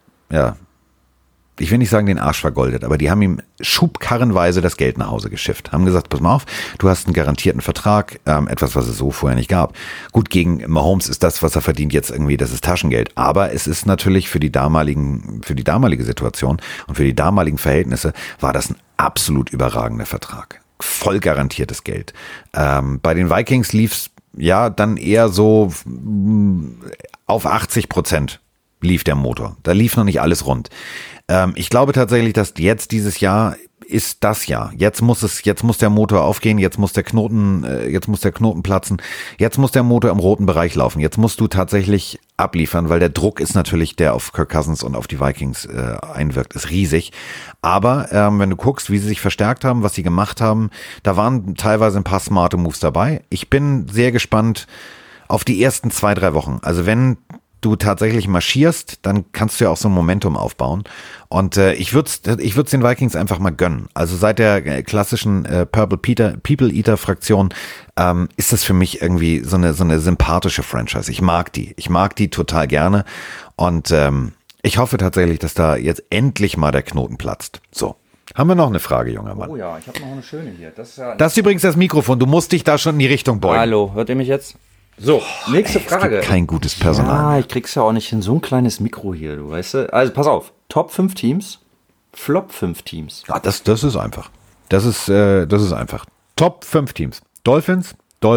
ich will nicht sagen, den Arsch vergoldet, aber die haben ihm schubkarrenweise das Geld nach Hause geschifft. Haben gesagt, pass mal auf, du hast einen garantierten Vertrag, etwas, was es so vorher nicht gab. Gut, gegen Mahomes ist das, was er verdient, jetzt irgendwie, das ist Taschengeld. Aber es ist natürlich für die damalige Situation und für die damaligen Verhältnisse war das ein absolut überragender Vertrag. Voll garantiertes Geld. Bei den Vikings lief's dann eher so auf 80% lief der Motor. Da lief noch nicht alles rund. Ich glaube tatsächlich, dass jetzt dieses Jahr ist das Jahr. Jetzt muss der Motor aufgehen, jetzt muss der Knoten platzen, jetzt muss der Motor im roten Bereich laufen. Jetzt musst du tatsächlich abliefern, weil der Druck ist natürlich, der auf Kirk Cousins und auf die Vikings einwirkt, ist riesig. Aber wenn du guckst, wie sie sich verstärkt haben, was sie gemacht haben, da waren teilweise ein paar smarte Moves dabei. Ich bin sehr gespannt auf die ersten 2-3 Wochen. Also wenn du tatsächlich marschierst, dann kannst du ja auch so ein Momentum aufbauen. Und ich würd's den Vikings einfach mal gönnen. Also seit der klassischen People Eater Fraktion ist das für mich irgendwie so eine sympathische Franchise. Ich mag die total gerne. Und ich hoffe tatsächlich, dass da jetzt endlich mal der Knoten platzt. So. Haben wir noch eine Frage, junger Mann? Oh ja, ich habe noch eine schöne hier. Das ist übrigens das Mikrofon. Du musst dich da schon in die Richtung beugen. Hallo, hört ihr mich jetzt? So, nächste Frage. Es gibt kein gutes Personal. Ja, ich krieg's ja auch nicht hin. So ein kleines Mikro hier, du weißt du. Also pass auf, Top 5 Teams, Flop 5 Teams. Ja, das ist einfach. Das ist einfach. Top 5 Teams. Dolphins.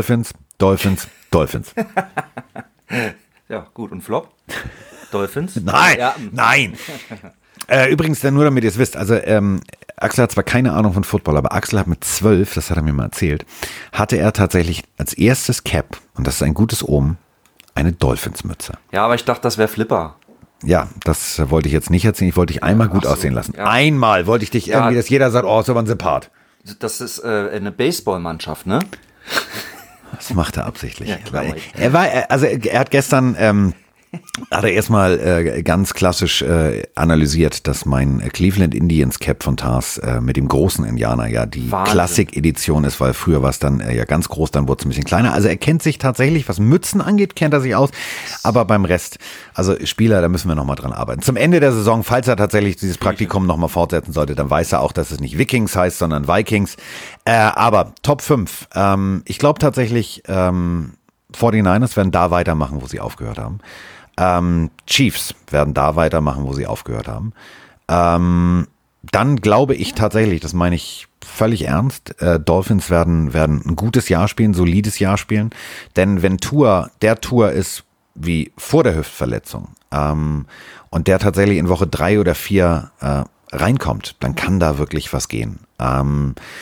Ja, gut. Und Flop? Dolphins? Nein. Übrigens, nur damit ihr es wisst, also Axel hat zwar keine Ahnung von Football, aber Axel hat mit 12, das hat er mir mal erzählt, hatte er tatsächlich als erstes Cap, und das ist ein gutes Omen, eine Dolphins-Mütze. Ja, aber ich dachte, das wäre Flipper. Ja, das wollte ich jetzt nicht erzählen, ich wollte dich einmal gut aussehen lassen. Ja. Einmal wollte ich dich irgendwie, dass jeder sagt, oh, ist aber ein Sympath. Das ist eine Baseballmannschaft, ne? Das macht er absichtlich. Ja, klar, er hat gestern hat er erstmal ganz klassisch analysiert, dass mein Cleveland Indians Cap von Tars mit dem großen Indianer ja die Klassik-Edition ist, weil früher war es dann ja ganz groß, dann wurde es ein bisschen kleiner. Also er kennt sich tatsächlich, was Mützen angeht, kennt er sich aus, aber beim Rest, also Spieler, da müssen wir nochmal dran arbeiten. Zum Ende der Saison, falls er tatsächlich dieses Praktikum nochmal fortsetzen sollte, dann weiß er auch, dass es nicht Vikings heißt, sondern Vikings. Aber Top 5, ich glaube tatsächlich, 49ers werden da weitermachen, wo sie aufgehört haben. Chiefs werden da weitermachen, wo sie aufgehört haben. Dann glaube ich tatsächlich, das meine ich völlig ernst, Dolphins werden ein gutes Jahr spielen, solides Jahr spielen. Denn wenn der Tour ist wie vor der Hüftverletzung und der tatsächlich in Woche 3 oder 4 reinkommt, dann kann da wirklich was gehen.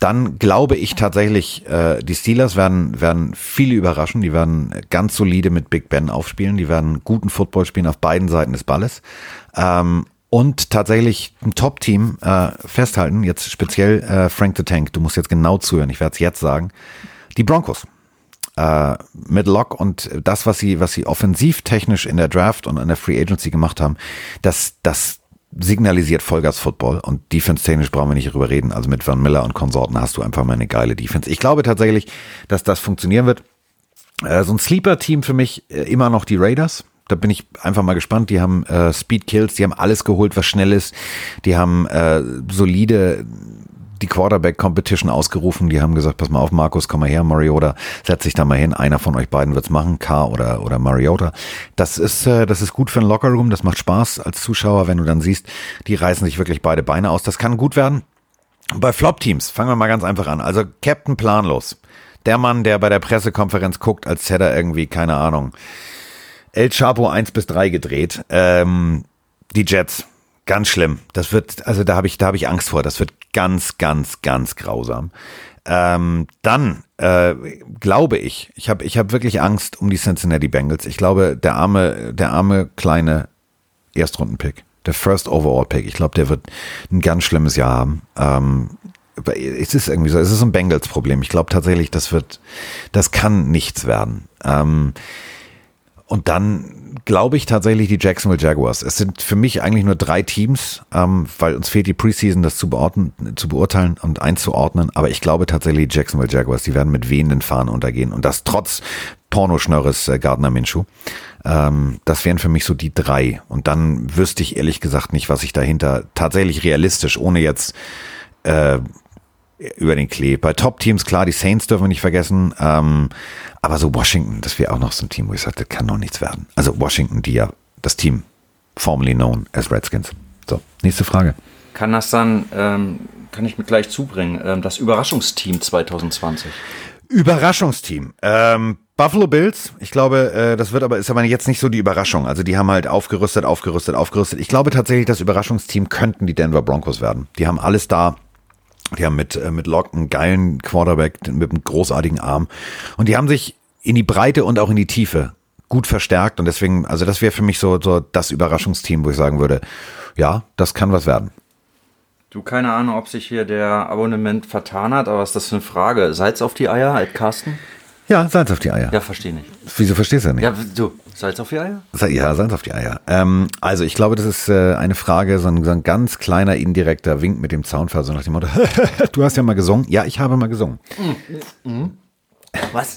Dann glaube ich tatsächlich, die Steelers werden viele überraschen. Die werden ganz solide mit Big Ben aufspielen. Die werden guten Football spielen auf beiden Seiten des Balles. Und tatsächlich ein Top-Team festhalten, jetzt speziell Frank the Tank, du musst jetzt genau zuhören, ich werde es jetzt sagen, die Broncos. Mit Locke und das, was sie offensivtechnisch in der Draft und in der Free Agency gemacht haben, das signalisiert Vollgas-Football und defense-technisch brauchen wir nicht darüber reden. Also mit Von Miller und Konsorten hast du einfach mal eine geile Defense. Ich glaube tatsächlich, dass das funktionieren wird. So ein Sleeper-Team für mich immer noch die Raiders. Da bin ich einfach mal gespannt. Die haben Speed Kills, die haben alles geholt, was schnell ist. Die haben solide die Quarterback-Competition ausgerufen. Die haben gesagt, pass mal auf, Markus, komm mal her, Mariota, setz dich da mal hin. Einer von euch beiden wird's machen, Carr oder Mariota. Das ist gut für einen Lockerroom. Das macht Spaß als Zuschauer, wenn du dann siehst, die reißen sich wirklich beide Beine aus. Das kann gut werden. Bei Flop-Teams fangen wir mal ganz einfach an. Also Captain Planlos. Der Mann, der bei der Pressekonferenz guckt, als hätte er irgendwie, keine Ahnung, El Chapo 1-3 gedreht. Die Jets. Ganz schlimm. Das wird, also da habe ich Angst vor. Das wird ganz, ganz, ganz grausam. Dann glaube ich habe wirklich Angst um die Cincinnati Bengals. Ich glaube, der arme kleine Erstrundenpick, der First Overall Pick, ich glaube, der wird ein ganz schlimmes Jahr haben. Es ist irgendwie so, es ist ein Bengals-Problem. Ich glaube tatsächlich, das kann nichts werden. Und dann glaube ich tatsächlich die Jacksonville Jaguars. Es sind für mich eigentlich nur 3 Teams, weil uns fehlt die Preseason, das zu beurteilen und einzuordnen. Aber ich glaube tatsächlich die Jacksonville Jaguars, die werden mit wehenden Fahnen untergehen. Und das trotz Pornoschnörres Gardner Minshew. Das wären für mich so die 3. Und dann wüsste ich ehrlich gesagt nicht, was ich dahinter tatsächlich realistisch, ohne jetzt über den Klee. Bei Top-Teams, klar, die Saints dürfen wir nicht vergessen. Aber so Washington, das wäre auch noch so ein Team, wo ich sagte, kann doch nichts werden. Also Washington, die ja das Team formerly known as Redskins. So, nächste Frage. Kann das dann, kann ich mit gleich zubringen, das Überraschungsteam 2020? Überraschungsteam. Buffalo Bills, ich glaube, ist aber jetzt nicht so die Überraschung. Also die haben halt aufgerüstet. Ich glaube tatsächlich, das Überraschungsteam könnten die Denver Broncos werden. Die haben alles da. Die haben mit Locke einen geilen Quarterback mit einem großartigen Arm. Und die haben sich in die Breite und auch in die Tiefe gut verstärkt. Und deswegen, also das wäre für mich so das Überraschungsteam, wo ich sagen würde, ja, das kann was werden. Du, keine Ahnung, ob sich hier der Abonnement vertan hat, aber was ist das für eine Frage? Salz auf die Eier, Carsten? Ja, Salz auf die Eier. Ja, verstehe nicht. Wieso verstehst du das nicht? Ja, du, Salz auf die Eier? Ja, Salz auf die Eier. Also ich glaube, das ist eine Frage, so ein ganz kleiner indirekter Wink mit dem Zaunpfahl, so nach dem Motto, du hast ja mal gesungen. Ja, ich habe mal gesungen. Was?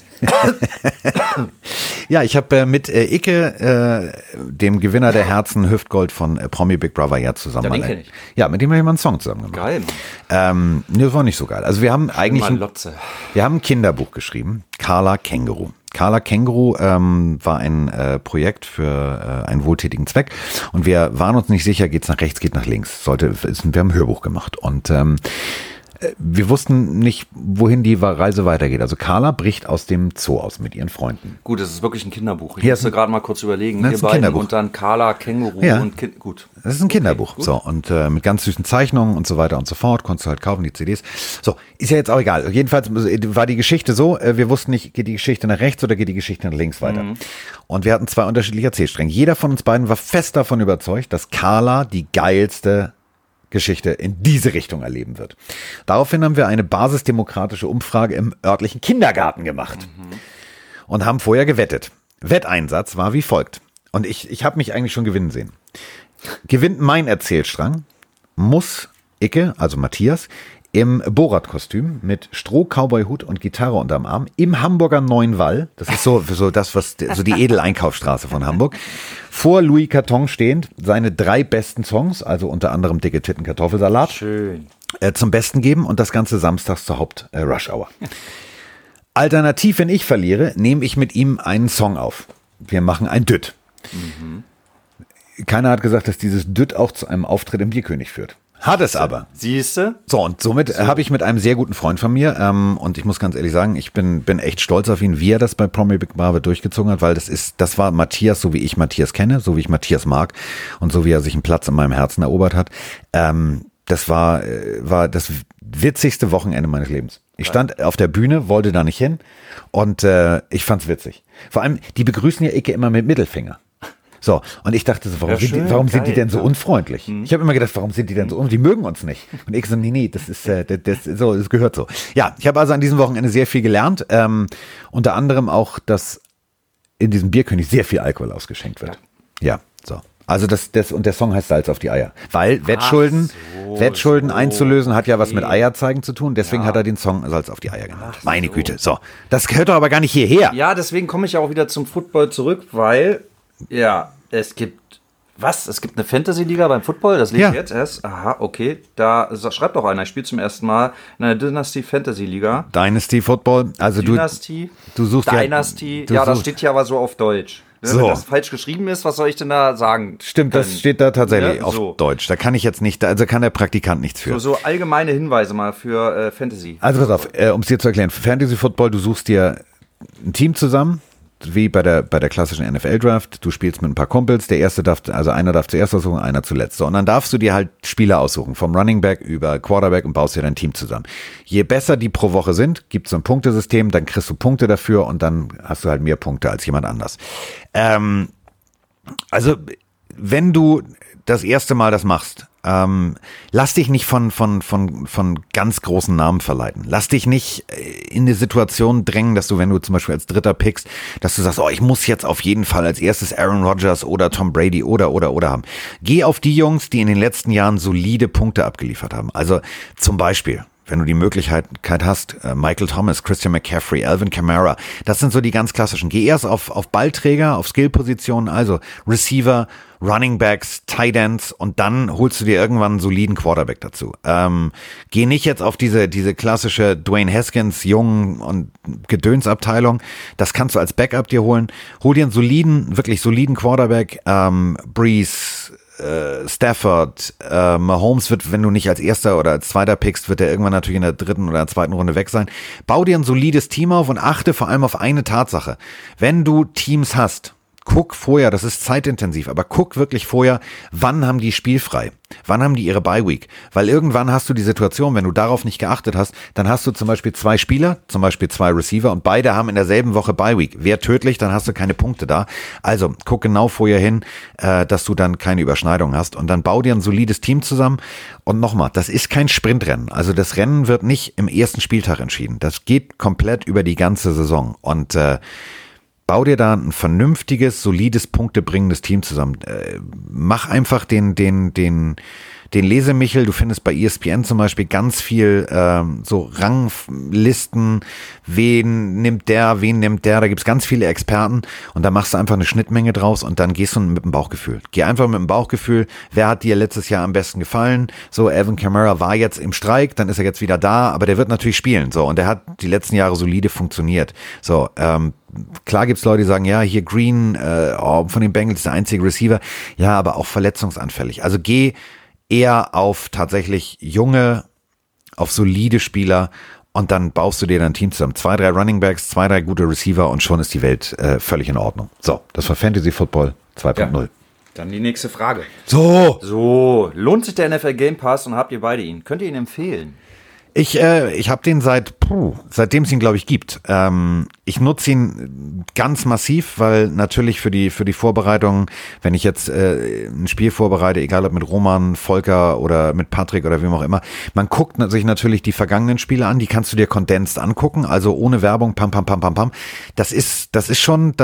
Ja, ich habe mit Icke, dem Gewinner der Herzen Hüftgold von Promi Big Brother, ja zusammen. Ja, den kenn ich. Ja, mit dem habe ich mal einen Song zusammen gemacht. Geil. Das war nicht so geil. Also wir haben eigentlich wir haben ein Kinderbuch geschrieben, Carla Känguru. Carla Känguru war ein Projekt für einen wohltätigen Zweck und wir waren uns nicht sicher, geht's nach rechts, geht nach links. Wir haben ein Hörbuch gemacht und wir wussten nicht, wohin die Reise weitergeht. Also Carla bricht aus dem Zoo aus mit ihren Freunden. Gut, das ist wirklich ein Kinderbuch. Ich Ja, musste gerade mal kurz überlegen. Das Ihr ist ein beiden Kinderbuch. und dann Carla, Känguru Ja. und Kind. Gut. Das ist ein Kinderbuch. Okay, So, und mit ganz süßen Zeichnungen und so weiter und so fort. Konntest du halt kaufen, die CDs. So, ist ja jetzt auch egal. Jedenfalls war die Geschichte so, wir wussten nicht, geht die Geschichte nach rechts oder geht die Geschichte nach links weiter. Und wir hatten 2 unterschiedliche Erzählstränge. Jeder von uns beiden war fest davon überzeugt, dass Carla die geilste Geschichte in diese Richtung erleben wird. Daraufhin haben wir eine basisdemokratische Umfrage im örtlichen Kindergarten gemacht und haben vorher gewettet. Wetteinsatz war wie folgt. Und ich habe mich eigentlich schon gewinnen sehen. Gewinnt mein Erzählstrang, muss Icke, also Matthias, im Borat-Kostüm mit Stroh-Cowboy-Hut und Gitarre unterm Arm im Hamburger Neuen Wall, das ist so das, was so die Edeleinkaufsstraße von Hamburg, vor Louis Carton stehend, seine 3 besten Songs, also unter anderem Dicke Titten Kartoffelsalat, Schön. zum Besten geben und das Ganze samstags zur Haupt-Rush-Hour. Alternativ, wenn ich verliere, nehme ich mit ihm einen Song auf. Wir machen ein Dütt. Keiner hat gesagt, dass dieses Dütt auch zu einem Auftritt im Bierkönig führt. Hat es aber. Siehste? So, und somit habe ich mit einem sehr guten Freund von mir, und ich muss ganz ehrlich sagen, ich bin echt stolz auf ihn, wie er das bei Promi Big Brother durchgezogen hat, weil das war Matthias, so wie ich Matthias kenne, so wie ich Matthias mag und so wie er sich einen Platz in meinem Herzen erobert hat. das war das witzigste Wochenende meines Lebens. Ich stand auf der Bühne, wollte da nicht hin und ich fand's witzig. Vor allem, die begrüßen ja Icke immer mit Mittelfinger. So, und ich dachte so, warum sind die denn so unfreundlich? Ich habe immer gedacht, warum sind die denn so unfreundlich? Die mögen uns nicht. Und ich so, nee, das ist das gehört so. Ja, ich habe also an diesem Wochenende sehr viel gelernt. Unter anderem auch, dass in diesem Bierkönig sehr viel Alkohol ausgeschenkt wird. Ja, so. Also und der Song heißt Salz auf die Eier. Weil Wettschulden einzulösen hat ja was mit Eier zeigen zu tun. Deswegen hat er den Song Salz auf die Eier genannt. Meine Güte. So. Das gehört doch aber gar nicht hierher. Ja, deswegen komme ich auch wieder zum Football zurück, weil, es gibt eine Fantasy-Liga beim Football, das lese ich jetzt erst. Aha, okay. Da schreibt auch einer, ich spiele zum ersten Mal in einer Dynasty Fantasy-Liga. Dynasty Football, also Dynasty, du suchst Dynasty, das steht hier aber so auf Deutsch. So. Wenn das falsch geschrieben ist, was soll ich denn da sagen? Stimmt, können? Das steht da tatsächlich auf Deutsch. Da kann ich jetzt nicht, also kann der Praktikant nichts für. So allgemeine Hinweise mal für Fantasy. Also pass auf, um es dir zu erklären, Fantasy Football, du suchst dir ein Team zusammen, wie bei der klassischen NFL-Draft. Du spielst mit ein paar Kumpels, einer darf zuerst aussuchen, einer zuletzt. So, und dann darfst du dir halt Spieler aussuchen, vom Running Back über Quarterback und baust dir dein Team zusammen. Je besser die pro Woche sind, gibt's so ein Punktesystem, dann kriegst du Punkte dafür und dann hast du halt mehr Punkte als jemand anders. Also, wenn du das erste Mal das machst, lass dich nicht von ganz großen Namen verleiten. Lass dich nicht in eine Situation drängen, dass du, wenn du zum Beispiel als Dritter pickst, dass du sagst, ich muss jetzt auf jeden Fall als erstes Aaron Rodgers oder Tom Brady oder haben. Geh auf die Jungs, die in den letzten Jahren solide Punkte abgeliefert haben. Also zum Beispiel, wenn du die Möglichkeit hast, Michael Thomas, Christian McCaffrey, Alvin Kamara, das sind so die ganz klassischen. Geh erst auf Ballträger, auf Skillpositionen, also Receiver, Running Backs, Tight Ends und dann holst du dir irgendwann einen soliden Quarterback dazu. Geh nicht jetzt auf diese klassische Dwayne Haskins, Jungen und Gedönsabteilung. Das kannst du als Backup dir holen. Hol dir einen wirklich soliden Quarterback, Breeze, Stafford, Mahomes wird, wenn du nicht als erster oder als zweiter pickst, wird er irgendwann natürlich in der dritten oder zweiten Runde weg sein. Bau dir ein solides Team auf und achte vor allem auf eine Tatsache. Wenn du Teams hast, guck vorher, das ist zeitintensiv, aber guck wirklich vorher, wann haben die spielfrei? Wann haben die ihre Bye-Week? Weil irgendwann hast du die Situation, wenn du darauf nicht geachtet hast, dann hast du zum Beispiel 2 Spieler, zum Beispiel 2 Receiver und beide haben in derselben Woche Bye-Week. Wäre tödlich, dann hast du keine Punkte da. Also guck genau vorher hin, dass du dann keine Überschneidung hast und dann bau dir ein solides Team zusammen. Und nochmal, das ist kein Sprintrennen. Also das Rennen wird nicht im ersten Spieltag entschieden. Das geht komplett über die ganze Saison und bau dir da ein vernünftiges, solides, punktebringendes Team zusammen. Mach einfach den Lesemichel. Du findest bei ESPN zum Beispiel ganz viel so Ranglisten. Wen nimmt der? Da gibt's ganz viele Experten und da machst du einfach eine Schnittmenge draus und dann gehst du mit dem Bauchgefühl. Geh einfach mit dem Bauchgefühl. Wer hat dir letztes Jahr am besten gefallen? So, Alvin Kamara war jetzt im Streik, dann ist er jetzt wieder da, aber der wird natürlich spielen. So, und der hat die letzten Jahre solide funktioniert. So, klar gibt's Leute, die sagen, ja, hier Green von den Bengals der einzige Receiver. Ja, aber auch verletzungsanfällig. Also geh eher auf tatsächlich auf solide Spieler und dann baust du dir dein Team zusammen. 2, 3 Running Backs, 2, 3 gute Receiver und schon ist die Welt völlig in Ordnung. So, das war Fantasy Football 2.0. Ja. Dann die nächste Frage. So, lohnt sich der NFL Game Pass und habt ihr beide ihn? Könnt ihr ihn empfehlen? Ich habe den seitdem es ihn, glaube ich, gibt. Ich nutze ihn ganz massiv, weil natürlich für die Vorbereitung, wenn ich jetzt ein Spiel vorbereite, egal ob mit Roman, Volker oder mit Patrick oder wem auch immer, man guckt sich natürlich die vergangenen Spiele an, die kannst du dir condensed angucken, also ohne Werbung, pam. Das ist schon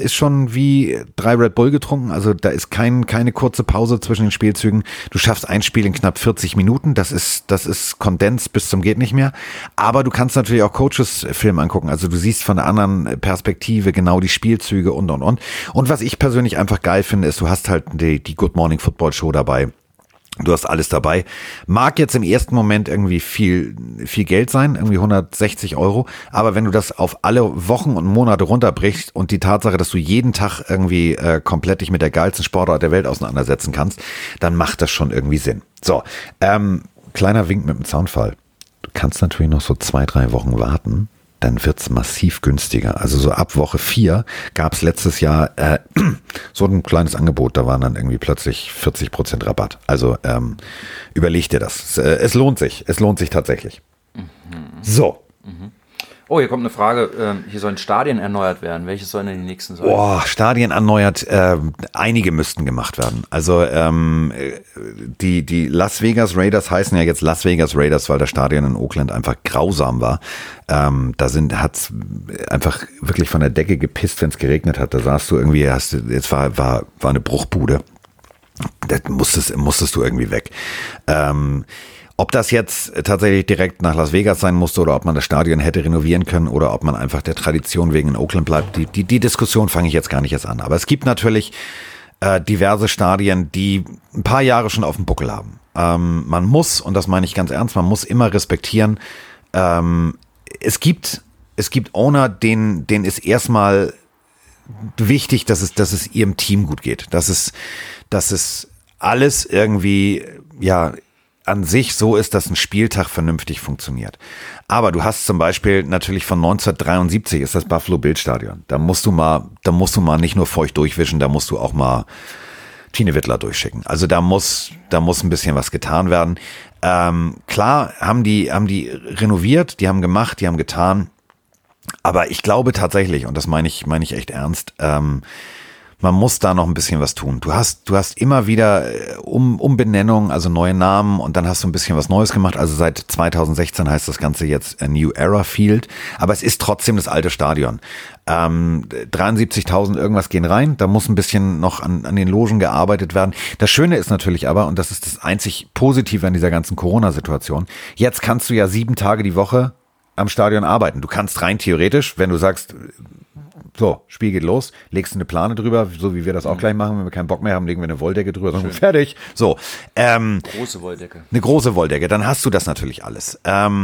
wie 3 Red Bull getrunken, also da ist keine kurze Pause zwischen den Spielzügen. Du schaffst ein Spiel in knapp 40 Minuten, das ist condensed bis zum geht nicht mehr, aber du kannst natürlich auch Coaches-Film angucken, also du siehst von der anderen Perspektive genau die Spielzüge und. Und was ich persönlich einfach geil finde, ist, du hast halt die Good Morning Football Show dabei. Du hast alles dabei. Mag jetzt im ersten Moment irgendwie viel Geld sein, irgendwie 160 €, aber wenn du das auf alle Wochen und Monate runterbrichst und die Tatsache, dass du jeden Tag irgendwie komplett dich mit der geilsten Sportart der Welt auseinandersetzen kannst, dann macht das schon irgendwie Sinn. So, kleiner Wink mit dem Zaunfall. Du kannst natürlich noch so 2, 3 Wochen warten, dann wird's massiv günstiger. Also so ab Woche 4 gab's letztes Jahr so ein kleines Angebot, da waren dann irgendwie plötzlich 40% Rabatt. Also überleg dir das. Es lohnt sich tatsächlich. So. Oh, hier kommt eine Frage, hier sollen Stadien erneuert werden. Welches sollen denn die nächsten sein? Boah, Stadien erneuert, einige müssten gemacht werden. Also die Las Vegas Raiders heißen ja jetzt Las Vegas Raiders, weil das Stadion in Oakland einfach grausam war. Hat's einfach wirklich von der Decke gepisst, wenn es geregnet hat. Da saßt du irgendwie, jetzt war eine Bruchbude. Das musstest du irgendwie weg. Ob das jetzt tatsächlich direkt nach Las Vegas sein musste oder ob man das Stadion hätte renovieren können oder ob man einfach der Tradition wegen in Oakland bleibt, die Diskussion fange ich jetzt gar nicht erst an. Aber es gibt natürlich diverse Stadien, die ein paar Jahre schon auf dem Buckel haben. Man muss, und das meine ich ganz ernst, man muss immer respektieren, es gibt Owner, denen ist erstmal wichtig, dass es ihrem Team gut geht. Dass es alles irgendwie, ja, an sich so ist, dass ein Spieltag vernünftig funktioniert. Aber du hast zum Beispiel natürlich von 1973 ist das Buffalo Bills Stadion. Da musst du mal nicht nur feucht durchwischen, da musst du auch mal Tine Wittler durchschicken. Also da muss ein bisschen was getan werden. Klar haben die renoviert, die haben gemacht, die haben getan. Aber ich glaube tatsächlich, und das meine ich echt ernst, man muss da noch ein bisschen was tun. Du hast immer wieder Umbenennungen, also neue Namen und dann hast du ein bisschen was Neues gemacht. Also seit 2016 heißt das Ganze jetzt A New Era Field, aber es ist trotzdem das alte Stadion. 73.000 irgendwas gehen rein, da muss ein bisschen noch an den Logen gearbeitet werden. Das Schöne ist natürlich aber, und das ist das einzig Positive an dieser ganzen Corona-Situation, jetzt kannst du ja 7 Tage die Woche am Stadion arbeiten. Du kannst rein theoretisch, wenn du sagst, so, Spiel geht los, legst du eine Plane drüber, so wie wir das auch gleich machen, wenn wir keinen Bock mehr haben, legen wir eine Wolldecke drüber, sagen fertig. So, große Wolldecke. Eine große Wolldecke, dann hast du das natürlich alles.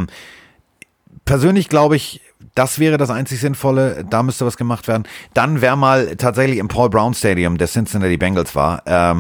Persönlich glaube ich, das wäre das einzig Sinnvolle, da müsste was gemacht werden. Dann wäre mal tatsächlich im Paul Brown Stadium, der Cincinnati Bengals war,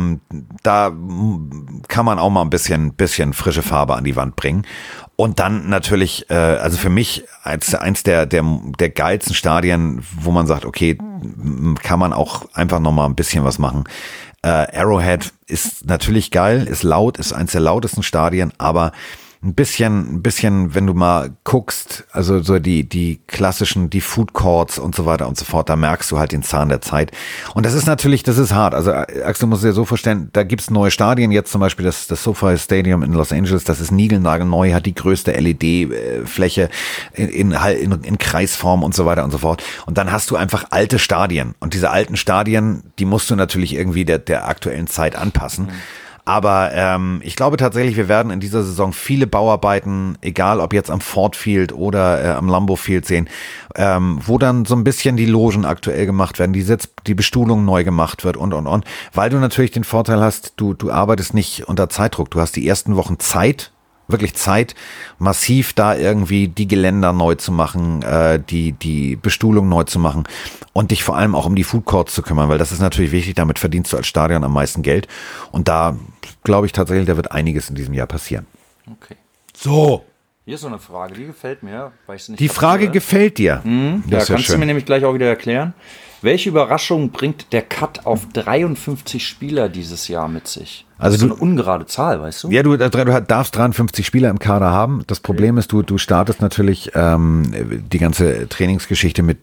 da kann man auch mal ein bisschen frische Farbe an die Wand bringen. Und dann natürlich, also für mich eins der geilsten Stadien, wo man sagt, okay, kann man auch einfach nochmal ein bisschen was machen. Arrowhead ist natürlich geil, ist laut, ist eins der lautesten Stadien, aber ein bisschen, wenn du mal guckst, also so die klassischen, die Food Courts und so weiter und so fort, da merkst du halt den Zahn der Zeit. Und das ist hart. Also Axel, muss dir so vorstellen, da gibt's neue Stadien, jetzt zum Beispiel das SoFi Stadium in Los Angeles, das ist niegelnagelneu, hat die größte LED-Fläche in Kreisform und so weiter und so fort. Und dann hast du einfach alte Stadien. Und diese alten Stadien, die musst du natürlich irgendwie der aktuellen Zeit anpassen. Aber ich glaube tatsächlich, wir werden in dieser Saison viele Bauarbeiten, egal ob jetzt am Ford Field oder am Lambeau Field sehen, wo dann so ein bisschen die Logen aktuell gemacht werden, die Bestuhlung neu gemacht wird und. Weil du natürlich den Vorteil hast, du arbeitest nicht unter Zeitdruck. Du hast die ersten Wochen wirklich Zeit, massiv da irgendwie die Geländer neu zu machen, die Bestuhlung neu zu machen und dich vor allem auch um die Food Courts zu kümmern, weil das ist natürlich wichtig, damit verdienst du als Stadion am meisten Geld und da glaube ich tatsächlich, da wird einiges in diesem Jahr passieren. Okay. So. Hier ist so eine Frage, die gefällt mir, weil ich sie nicht Die Frage gefällt dir. Ja, kannst du mir nämlich gleich auch wieder erklären. Welche Überraschung bringt der Cut auf 53 Spieler dieses Jahr mit sich? Also so eine ungerade Zahl, weißt du? Ja, du darfst 53 Spieler im Kader haben. Das Problem ist, du startest natürlich die ganze Trainingsgeschichte mit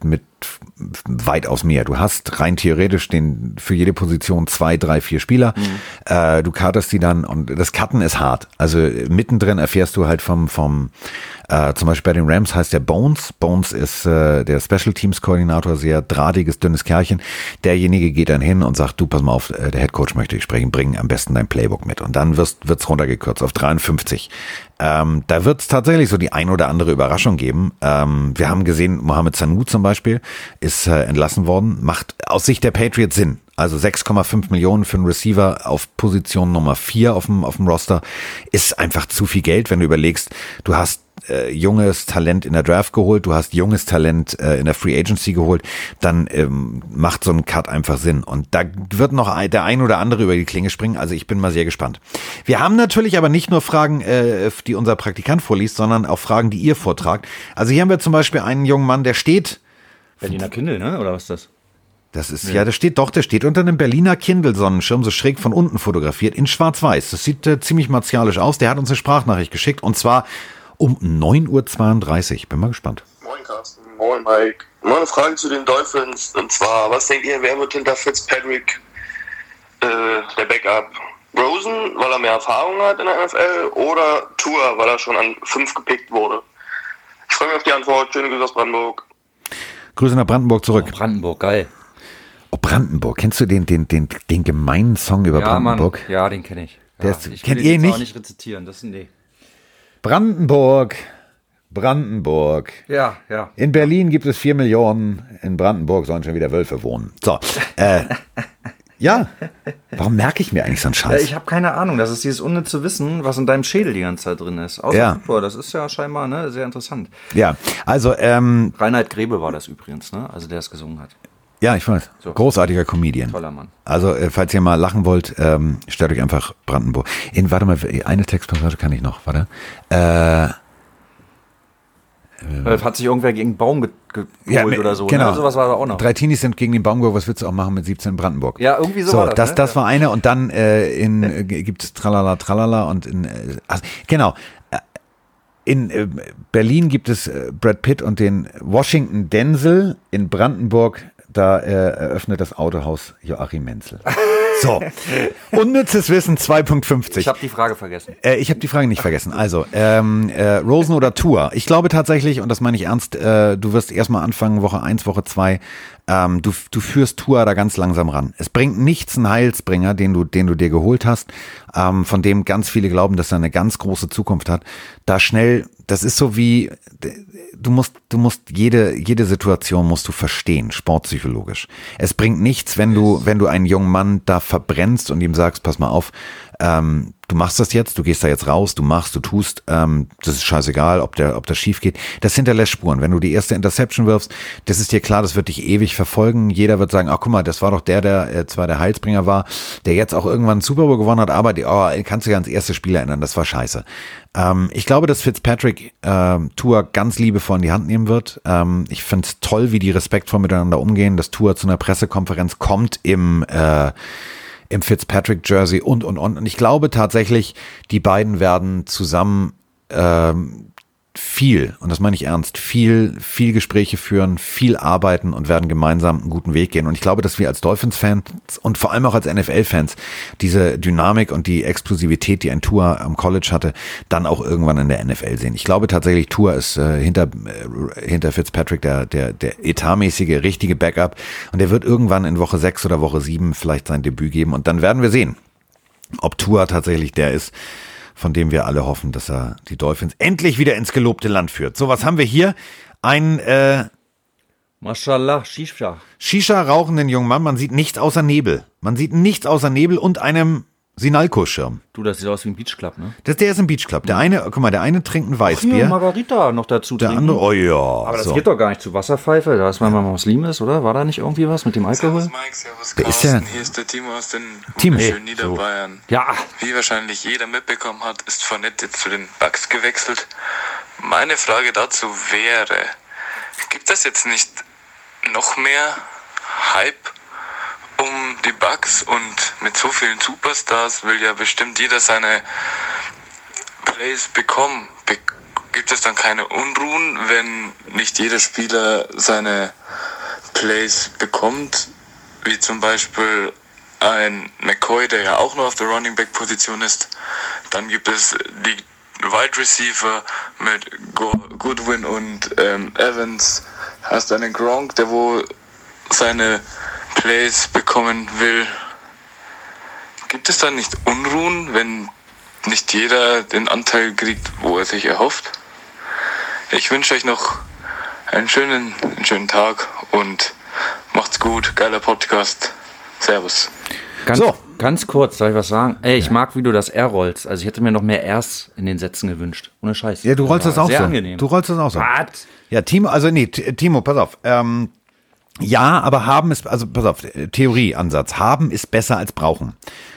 weitaus mehr. Du hast rein theoretisch für jede Position 2, 3, 4 Spieler. Du cuttest die dann und das Cutten ist hart. Also mittendrin erfährst du halt vom zum Beispiel bei den Rams heißt der Bones. Bones ist der Special Teams Koordinator, sehr drahtiges, dünnes Kerlchen. Derjenige geht dann hin und sagt, du, pass mal auf, der Head Coach möchte ich sprechen, bring am besten dein Playbook mit. Und dann wird's runtergekürzt auf 53. Da wird's tatsächlich so die ein oder andere Überraschung geben. Wir haben gesehen, Mohamed Sanu zum Beispiel ist entlassen worden. Macht aus Sicht der Patriots Sinn. Also 6,5 Millionen für einen Receiver auf Position Nummer 4 auf dem Roster ist einfach zu viel Geld, wenn du überlegst, du hast junges Talent in der Draft geholt, du hast junges Talent in der Free Agency geholt, dann macht so ein Cut einfach Sinn. Und da wird noch der ein oder andere über die Klinge springen, also ich bin mal sehr gespannt. Wir haben natürlich aber nicht nur Fragen, die unser Praktikant vorliest, sondern auch Fragen, die ihr vortragt. Also hier haben wir zum Beispiel einen jungen Mann, der steht... Berliner Kindle, ne? Oder was ist das? Das ist, ja, der steht unter einem Berliner Kindle-Sonnenschirm, so schräg von unten fotografiert, in schwarz-weiß. Das sieht ziemlich martialisch aus. Der hat uns eine Sprachnachricht geschickt und zwar um 9:32 Uhr. Bin mal gespannt. Moin Carsten, moin Mike. Mal eine Frage zu den Dolphins und zwar, was denkt ihr, wer wird hinter Fitzpatrick der Backup? Rosen, weil er mehr Erfahrung hat in der NFL oder Tua, weil er schon an 5 gepickt wurde? Ich freue mich auf die Antwort. Schöne Grüße aus Brandenburg. Grüße nach Brandenburg zurück. Oh, Brandenburg, geil. Oh, Brandenburg. Kennst du den gemeinen Song über Brandenburg? Mann. Ja, den kenne ich. Ja, ich kennt ihr ihn nicht? Auch nicht rezitieren, das ist nee. Brandenburg. Ja. In Berlin gibt es 4 Millionen. In Brandenburg sollen schon wieder Wölfe wohnen. So, ja. Warum merke ich mir eigentlich so einen Scheiß? Ich habe keine Ahnung. Das ist dieses unnütze Wissen, was in deinem Schädel die ganze Zeit drin ist. Super, das ist ja scheinbar sehr interessant. Ja, also Reinhard Grebe war das übrigens, ne? Also der es gesungen hat. Ja, ich weiß. So. Großartiger Comedian. Toller Mann. Also, falls ihr mal lachen wollt, stellt euch einfach Brandenburg. Warte mal, eine Textpassage kann ich noch, warte. Hat sich irgendwer gegen einen Baum geholt oder so. Genau. Ne? Sowas war da auch noch. 3 Teenies sind gegen den Baum geholt, was willst du auch machen mit 17 in Brandenburg? Ja, irgendwie so So, war das. das war eine und dann gibt es Tralala und genau. In Berlin gibt es Brad Pitt und den Washington Denzel. In Brandenburg, da eröffnet das Autohaus Joachim Menzel. So, unnützes Wissen 2.50. Ich habe die Frage vergessen. Ich habe die Frage nicht vergessen. Also, Rosen oder Tua? Ich glaube tatsächlich, und das meine ich ernst, du wirst erstmal anfangen, Woche 1, Woche 2, du führst Tua da ganz langsam ran. Es bringt nichts, einen Heilsbringer, den du dir geholt hast, von dem ganz viele glauben, dass er eine ganz große Zukunft hat. Da schnell, das ist so wie, du musst jede Situation musst du verstehen, sportpsychologisch. Es bringt nichts, wenn du einen jungen Mann da verbrennst und ihm sagst, pass mal auf, du machst das jetzt, du gehst da jetzt raus, du machst, du tust, das ist scheißegal, ob das schief geht. Das hinterlässt Spuren. Wenn du die erste Interception wirfst, das ist dir klar, das wird dich ewig verfolgen. Jeder wird sagen, ach guck mal, das war doch der zwar der Heilsbringer war, der jetzt auch irgendwann einen Super Bowl gewonnen hat, aber kannst du dich ans erste Spiel erinnern, das war scheiße. Ich glaube, dass Fitzpatrick Tua ganz liebevoll in die Hand nehmen wird. Ich finde es toll, wie die respektvoll miteinander umgehen, dass Tua zu einer Pressekonferenz kommt im Fitzpatrick-Jersey und. Und ich glaube tatsächlich, die beiden werden zusammen viel, und das meine ich ernst, viel Gespräche führen, viel arbeiten und werden gemeinsam einen guten Weg gehen. Und ich glaube, dass wir als Dolphins-Fans und vor allem auch als NFL-Fans diese Dynamik und die Explosivität, die ein Tua am College hatte, dann auch irgendwann in der NFL sehen. Ich glaube tatsächlich, Tua ist hinter Fitzpatrick der etatmäßige, richtige Backup. Und der wird irgendwann in Woche 6 oder Woche 7 vielleicht sein Debüt geben. Und dann werden wir sehen, ob Tua tatsächlich der ist, von dem wir alle hoffen, dass er die Dolphins endlich wieder ins gelobte Land führt. So, was haben wir hier? Ein Mashallah, Shisha rauchenden jungen Mann. Man sieht nichts außer Nebel. Und einem Sinalco-Schirm. Du, das sieht aus wie ein Beach Club, ne? Der ist im Beach Club. Der eine trinkt ein Weißbier. Hier, Margarita noch dazu der trinken. Der andere, oh ja. Aber das geht doch gar nicht zu Wasserpfeife. Da ist man mal Muslim ist, oder? War da nicht irgendwie was mit dem Alkohol? Servus Mike, servus Wer ist der? Hier ist der Timo aus den Timo. wunderschönen Niederbayern. Ja. Wie wahrscheinlich jeder mitbekommen hat, ist Fournette jetzt zu den Bucks gewechselt. Meine Frage dazu wäre, gibt es jetzt nicht noch mehr Hype um die Bucks und mit so vielen Superstars will ja bestimmt jeder seine Plays bekommen. Gibt es dann keine Unruhen, wenn nicht jeder Spieler seine Plays bekommt? Wie zum Beispiel ein McCoy, der ja auch noch auf der Running Back Position ist. Dann gibt es die Wide Receiver mit Goodwin und Evans. Hast einen Gronk, der wo seine Plays bekommen will. Gibt es da nicht Unruhen, wenn nicht jeder den Anteil kriegt, wo er sich erhofft? Ich wünsche euch noch einen schönen Tag und macht's gut. Geiler Podcast. Servus. Ganz, So. Ganz kurz, soll ich was sagen? Ey, ich mag, wie du das R rollst. Also ich hätte mir noch mehr Rs in den Sätzen gewünscht. Ohne Scheiß. Ja, du rollst das auch sehr so. Angenehm. Du rollst das auch so. Was? Ja, Timo, pass auf. Ja, aber pass auf, Theorieansatz. Haben ist besser als brauchen.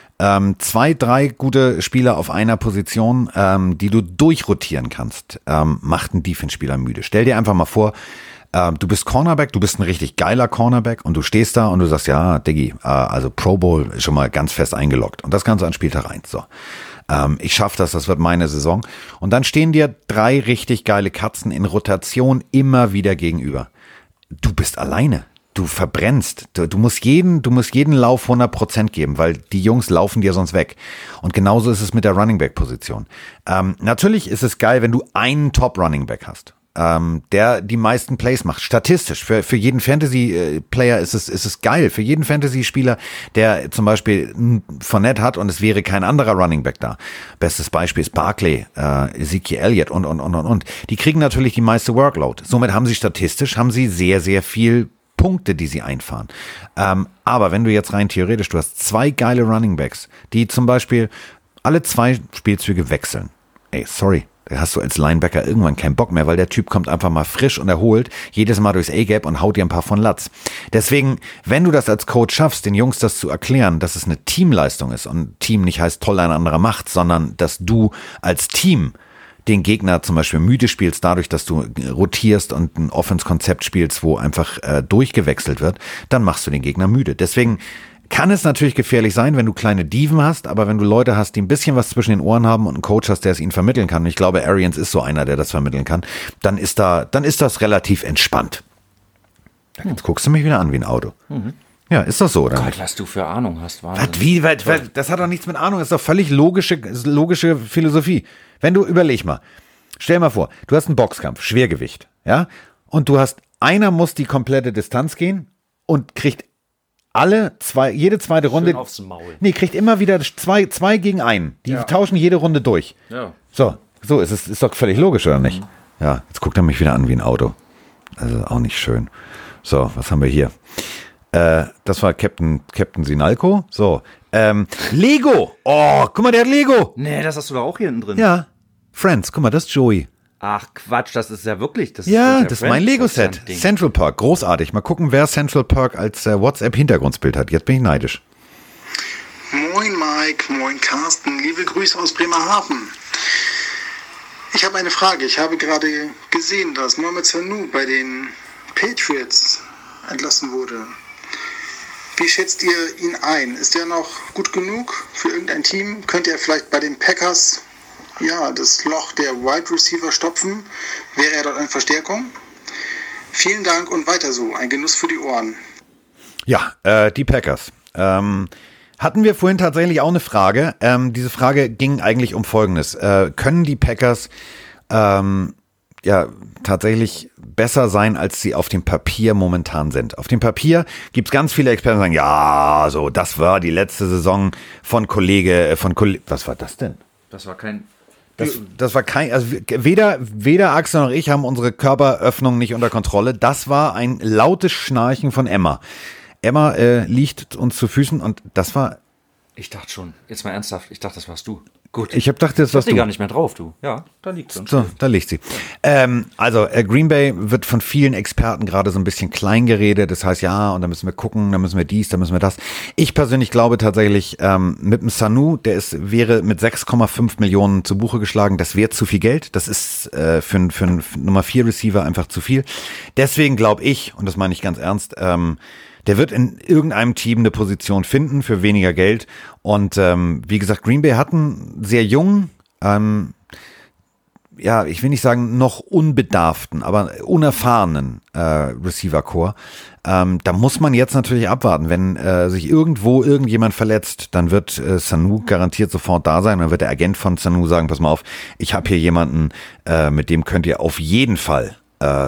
2, 3 gute Spieler auf einer Position, die du durchrotieren kannst, macht einen Defense-Spieler müde. Stell dir einfach mal vor, du bist Cornerback, du bist ein richtig geiler Cornerback und du stehst da und du sagst, ja, Diggi, also Pro Bowl ist schon mal ganz fest eingeloggt und das Ganze an Spieltag 1. So. Ich schaff das wird meine Saison. Und dann stehen dir 3 richtig geile Katzen in Rotation immer wieder gegenüber. Du bist alleine. Du verbrennst. Du musst jeden Lauf 100% geben, weil die Jungs laufen dir sonst weg. Und genauso ist es mit der Running Back Position. Natürlich ist es geil, wenn du einen Top Running Back hast, der die meisten Plays macht. Statistisch. Für jeden Fantasy-Player ist es geil. Für jeden Fantasy-Spieler, der zum Beispiel Fournette hat und es wäre kein anderer Running Back da. Bestes Beispiel ist Barkley, Ezekiel Elliott und. Die kriegen natürlich die meiste Workload. Somit haben sie sehr, sehr viel Punkte, die sie einfahren. Aber wenn du jetzt rein theoretisch, du hast 2 geile Running Backs, die zum Beispiel alle 2 Spielzüge wechseln. Ey, sorry, da hast du als Linebacker irgendwann keinen Bock mehr, weil der Typ kommt einfach mal frisch und erholt jedes Mal durchs A-Gap und haut dir ein paar von Latz. Deswegen, wenn du das als Coach schaffst, den Jungs das zu erklären, dass es eine Teamleistung ist und Team nicht heißt toll ein anderer macht, sondern dass du als Team den Gegner zum Beispiel müde spielst, dadurch, dass du rotierst und ein Offense-Konzept spielst, wo einfach durchgewechselt wird, dann machst du den Gegner müde. Deswegen kann es natürlich gefährlich sein, wenn du kleine Dieven hast, aber wenn du Leute hast, die ein bisschen was zwischen den Ohren haben und einen Coach hast, der es ihnen vermitteln kann, und ich glaube, Arians ist so einer, der das vermitteln kann, dann ist das relativ entspannt. Jetzt guckst du mich wieder an wie ein Auto. Ja, ist das so, oder? Gott, was du für Ahnung hast, Wahnsinn. Das hat doch nichts mit Ahnung, das ist doch völlig logische Philosophie. Wenn du, überleg mal, stell mal vor, du hast einen Boxkampf, Schwergewicht, ja, und einer muss die komplette Distanz gehen und kriegt jede zweite Runde. Schön aufs Maul. Nee, kriegt immer wieder zwei gegen einen. Die tauschen jede Runde durch. Ja. So ist es, ist doch völlig logisch, oder nicht? Ja, jetzt guckt er mich wieder an wie ein Auto. Also auch nicht schön. So, was haben wir hier? Das war Captain Sinalco. So, Lego. Oh, guck mal, der hat Lego. Nee, das hast du da auch hier hinten drin. Ja, Friends, guck mal, das ist Joey. Ach Quatsch, das ist ja wirklich. Das ist mein Lego-Set. Central Park, großartig. Mal gucken, wer Central Park als WhatsApp-Hintergrundsbild hat. Jetzt bin ich neidisch. Moin Mike, moin Carsten, liebe Grüße aus Bremerhaven. Ich habe eine Frage. Ich habe gerade gesehen, dass Mohamed Sanu bei den Patriots entlassen wurde. Wie schätzt ihr ihn ein? Ist er noch gut genug für irgendein Team? Könnte er vielleicht bei den Packers das Loch der Wide Receiver stopfen? Wäre er dort eine Verstärkung? Vielen Dank und weiter so. Ein Genuss für die Ohren. Ja, die Packers. Hatten wir vorhin tatsächlich auch eine Frage. Diese Frage ging eigentlich um Folgendes. Können die Packers tatsächlich besser sein, als sie auf dem Papier momentan sind? Auf dem Papier gibt es ganz viele Experten, die sagen, das war die letzte Saison von Kollege, was war das denn? Das war kein... Das war also weder Axel noch ich haben unsere Körperöffnung nicht unter Kontrolle. Das war ein lautes Schnarchen von Emma. Emma liegt uns zu Füßen und das war... Ich dachte schon, jetzt mal ernsthaft, das warst du. Gut. Ich dachte, das warst du. Gar nicht mehr drauf, du. Ja, da liegt sie. So, da liegt sie. Green Bay wird von vielen Experten gerade so ein bisschen klein geredet. Das heißt, und da müssen wir gucken, da müssen wir dies, da müssen wir das. Ich persönlich glaube tatsächlich, mit dem Sanu, wäre mit 6,5 Millionen zu Buche geschlagen. Das wäre zu viel Geld. Das ist für einen Nummer 4 Receiver einfach zu viel. Deswegen glaube ich, und das meine ich ganz ernst, der wird in irgendeinem Team eine Position finden für weniger Geld. Und wie gesagt, Green Bay hat einen sehr jungen, ich will nicht sagen noch unbedarften, aber unerfahrenen Receiver-Core. Da muss man jetzt natürlich abwarten. Wenn sich irgendjemand verletzt, dann wird Sanu garantiert sofort da sein. Dann wird der Agent von Sanu sagen, pass mal auf, ich habe hier jemanden, mit dem könnt ihr auf jeden Fall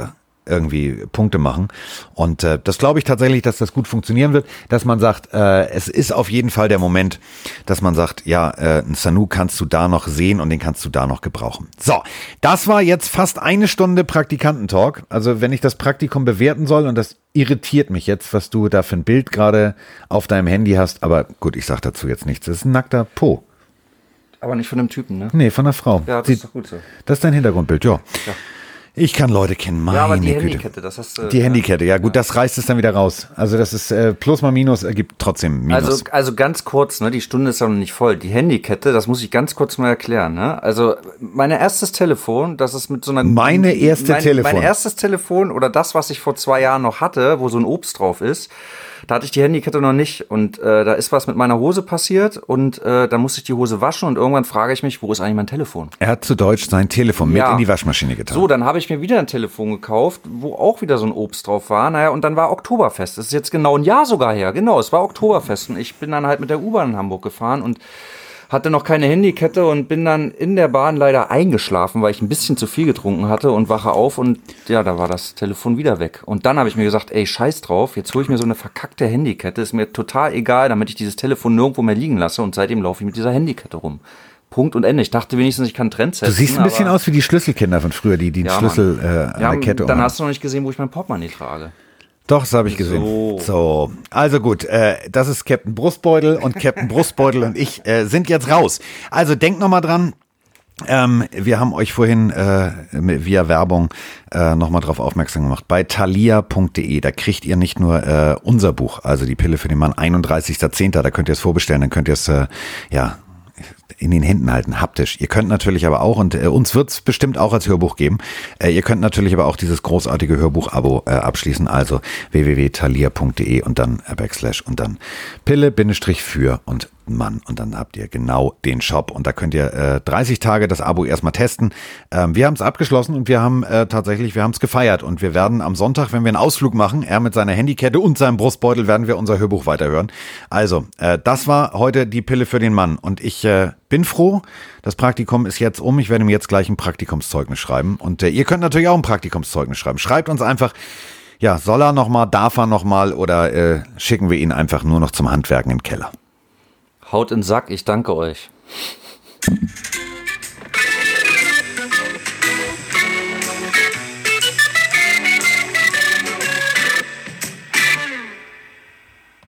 irgendwie Punkte machen. Und das glaube ich tatsächlich, dass das gut funktionieren wird, dass man sagt, es ist auf jeden Fall der Moment, dass man sagt, ja, ein Sanu kannst du da noch sehen und den kannst du da noch gebrauchen. So, das war jetzt fast eine Stunde Praktikantentalk. Also wenn ich das Praktikum bewerten soll, und das irritiert mich jetzt, was du da für ein Bild gerade auf deinem Handy hast, aber gut, ich sag dazu jetzt nichts. Das ist ein nackter Po. Aber nicht von einem Typen, ne? Nee, von einer Frau. Ja, das ist doch gut so. Das ist dein Hintergrundbild, ja. Ich kann Leute kennen, meine Ja, aber die Güte. Handykette, das hast du... Die Handykette, ja gut, das reißt es dann wieder raus. Also das ist Plus mal Minus ergibt trotzdem Minus. Also ganz kurz, ne, die Stunde ist ja noch nicht voll. Die Handykette, das muss ich ganz kurz mal erklären. Ne? Also mein erstes Telefon, das ist mit so einer... Mein erstes Telefon oder das, was ich vor 2 Jahren noch hatte, wo so ein Obst drauf ist, da hatte ich die Handykette noch nicht und da ist was mit meiner Hose passiert und da musste ich die Hose waschen und irgendwann frage ich mich, wo ist eigentlich mein Telefon? Er hat zu Deutsch sein Telefon mit in die Waschmaschine getan. So, dann habe ich mir wieder ein Telefon gekauft, wo auch wieder so ein Obst drauf war. Naja, und dann war Oktoberfest. Das ist jetzt genau ein Jahr sogar her. Genau, es war Oktoberfest und ich bin dann halt mit der U-Bahn in Hamburg gefahren und hatte noch keine Handykette und bin dann in der Bahn leider eingeschlafen, weil ich ein bisschen zu viel getrunken hatte und wache auf und ja, da war das Telefon wieder weg. Und dann habe ich mir gesagt, ey, scheiß drauf, jetzt hole ich mir so eine verkackte Handykette, ist mir total egal, damit ich dieses Telefon nirgendwo mehr liegen lasse und seitdem laufe ich mit dieser Handykette rum. Punkt und Ende. Ich dachte wenigstens, ich kann Trends setzen. Du siehst ein bisschen aus wie die Schlüsselkinder von früher, die den Schlüssel an der Kette dann hast du noch nicht gesehen, wo ich mein Portemonnaie trage. Doch, das habe ich gesehen. So, also gut, das ist Captain Brustbeutel und Captain Brustbeutel und ich sind jetzt raus. Also denkt nochmal dran, wir haben euch vorhin via Werbung nochmal drauf aufmerksam gemacht. Bei thalia.de, da kriegt ihr nicht nur unser Buch, also die Pille für den Mann, 31.10., da könnt ihr es vorbestellen, dann könnt ihr es in den Händen halten, haptisch. Ihr könnt natürlich aber auch, und uns wird's bestimmt auch als Hörbuch geben, ihr könnt natürlich aber auch dieses großartige Hörbuch-Abo abschließen, also www.thalia.de und dann / und dann Pille-für und Mann. Und dann habt ihr genau den Shop und da könnt ihr 30 Tage das Abo erstmal testen. Wir haben es abgeschlossen und wir haben es gefeiert und wir werden am Sonntag, wenn wir einen Ausflug machen, er mit seiner Handykette und seinem Brustbeutel, werden wir unser Hörbuch weiterhören. Also, das war heute die Pille für den Mann und ich bin froh, das Praktikum ist jetzt um. Ich werde mir jetzt gleich ein Praktikumszeugnis schreiben und ihr könnt natürlich auch ein Praktikumszeugnis schreiben. Schreibt uns einfach, ja, soll er nochmal, darf er nochmal oder schicken wir ihn einfach nur noch zum Handwerken in den Keller. Haut in den Sack, ich danke euch.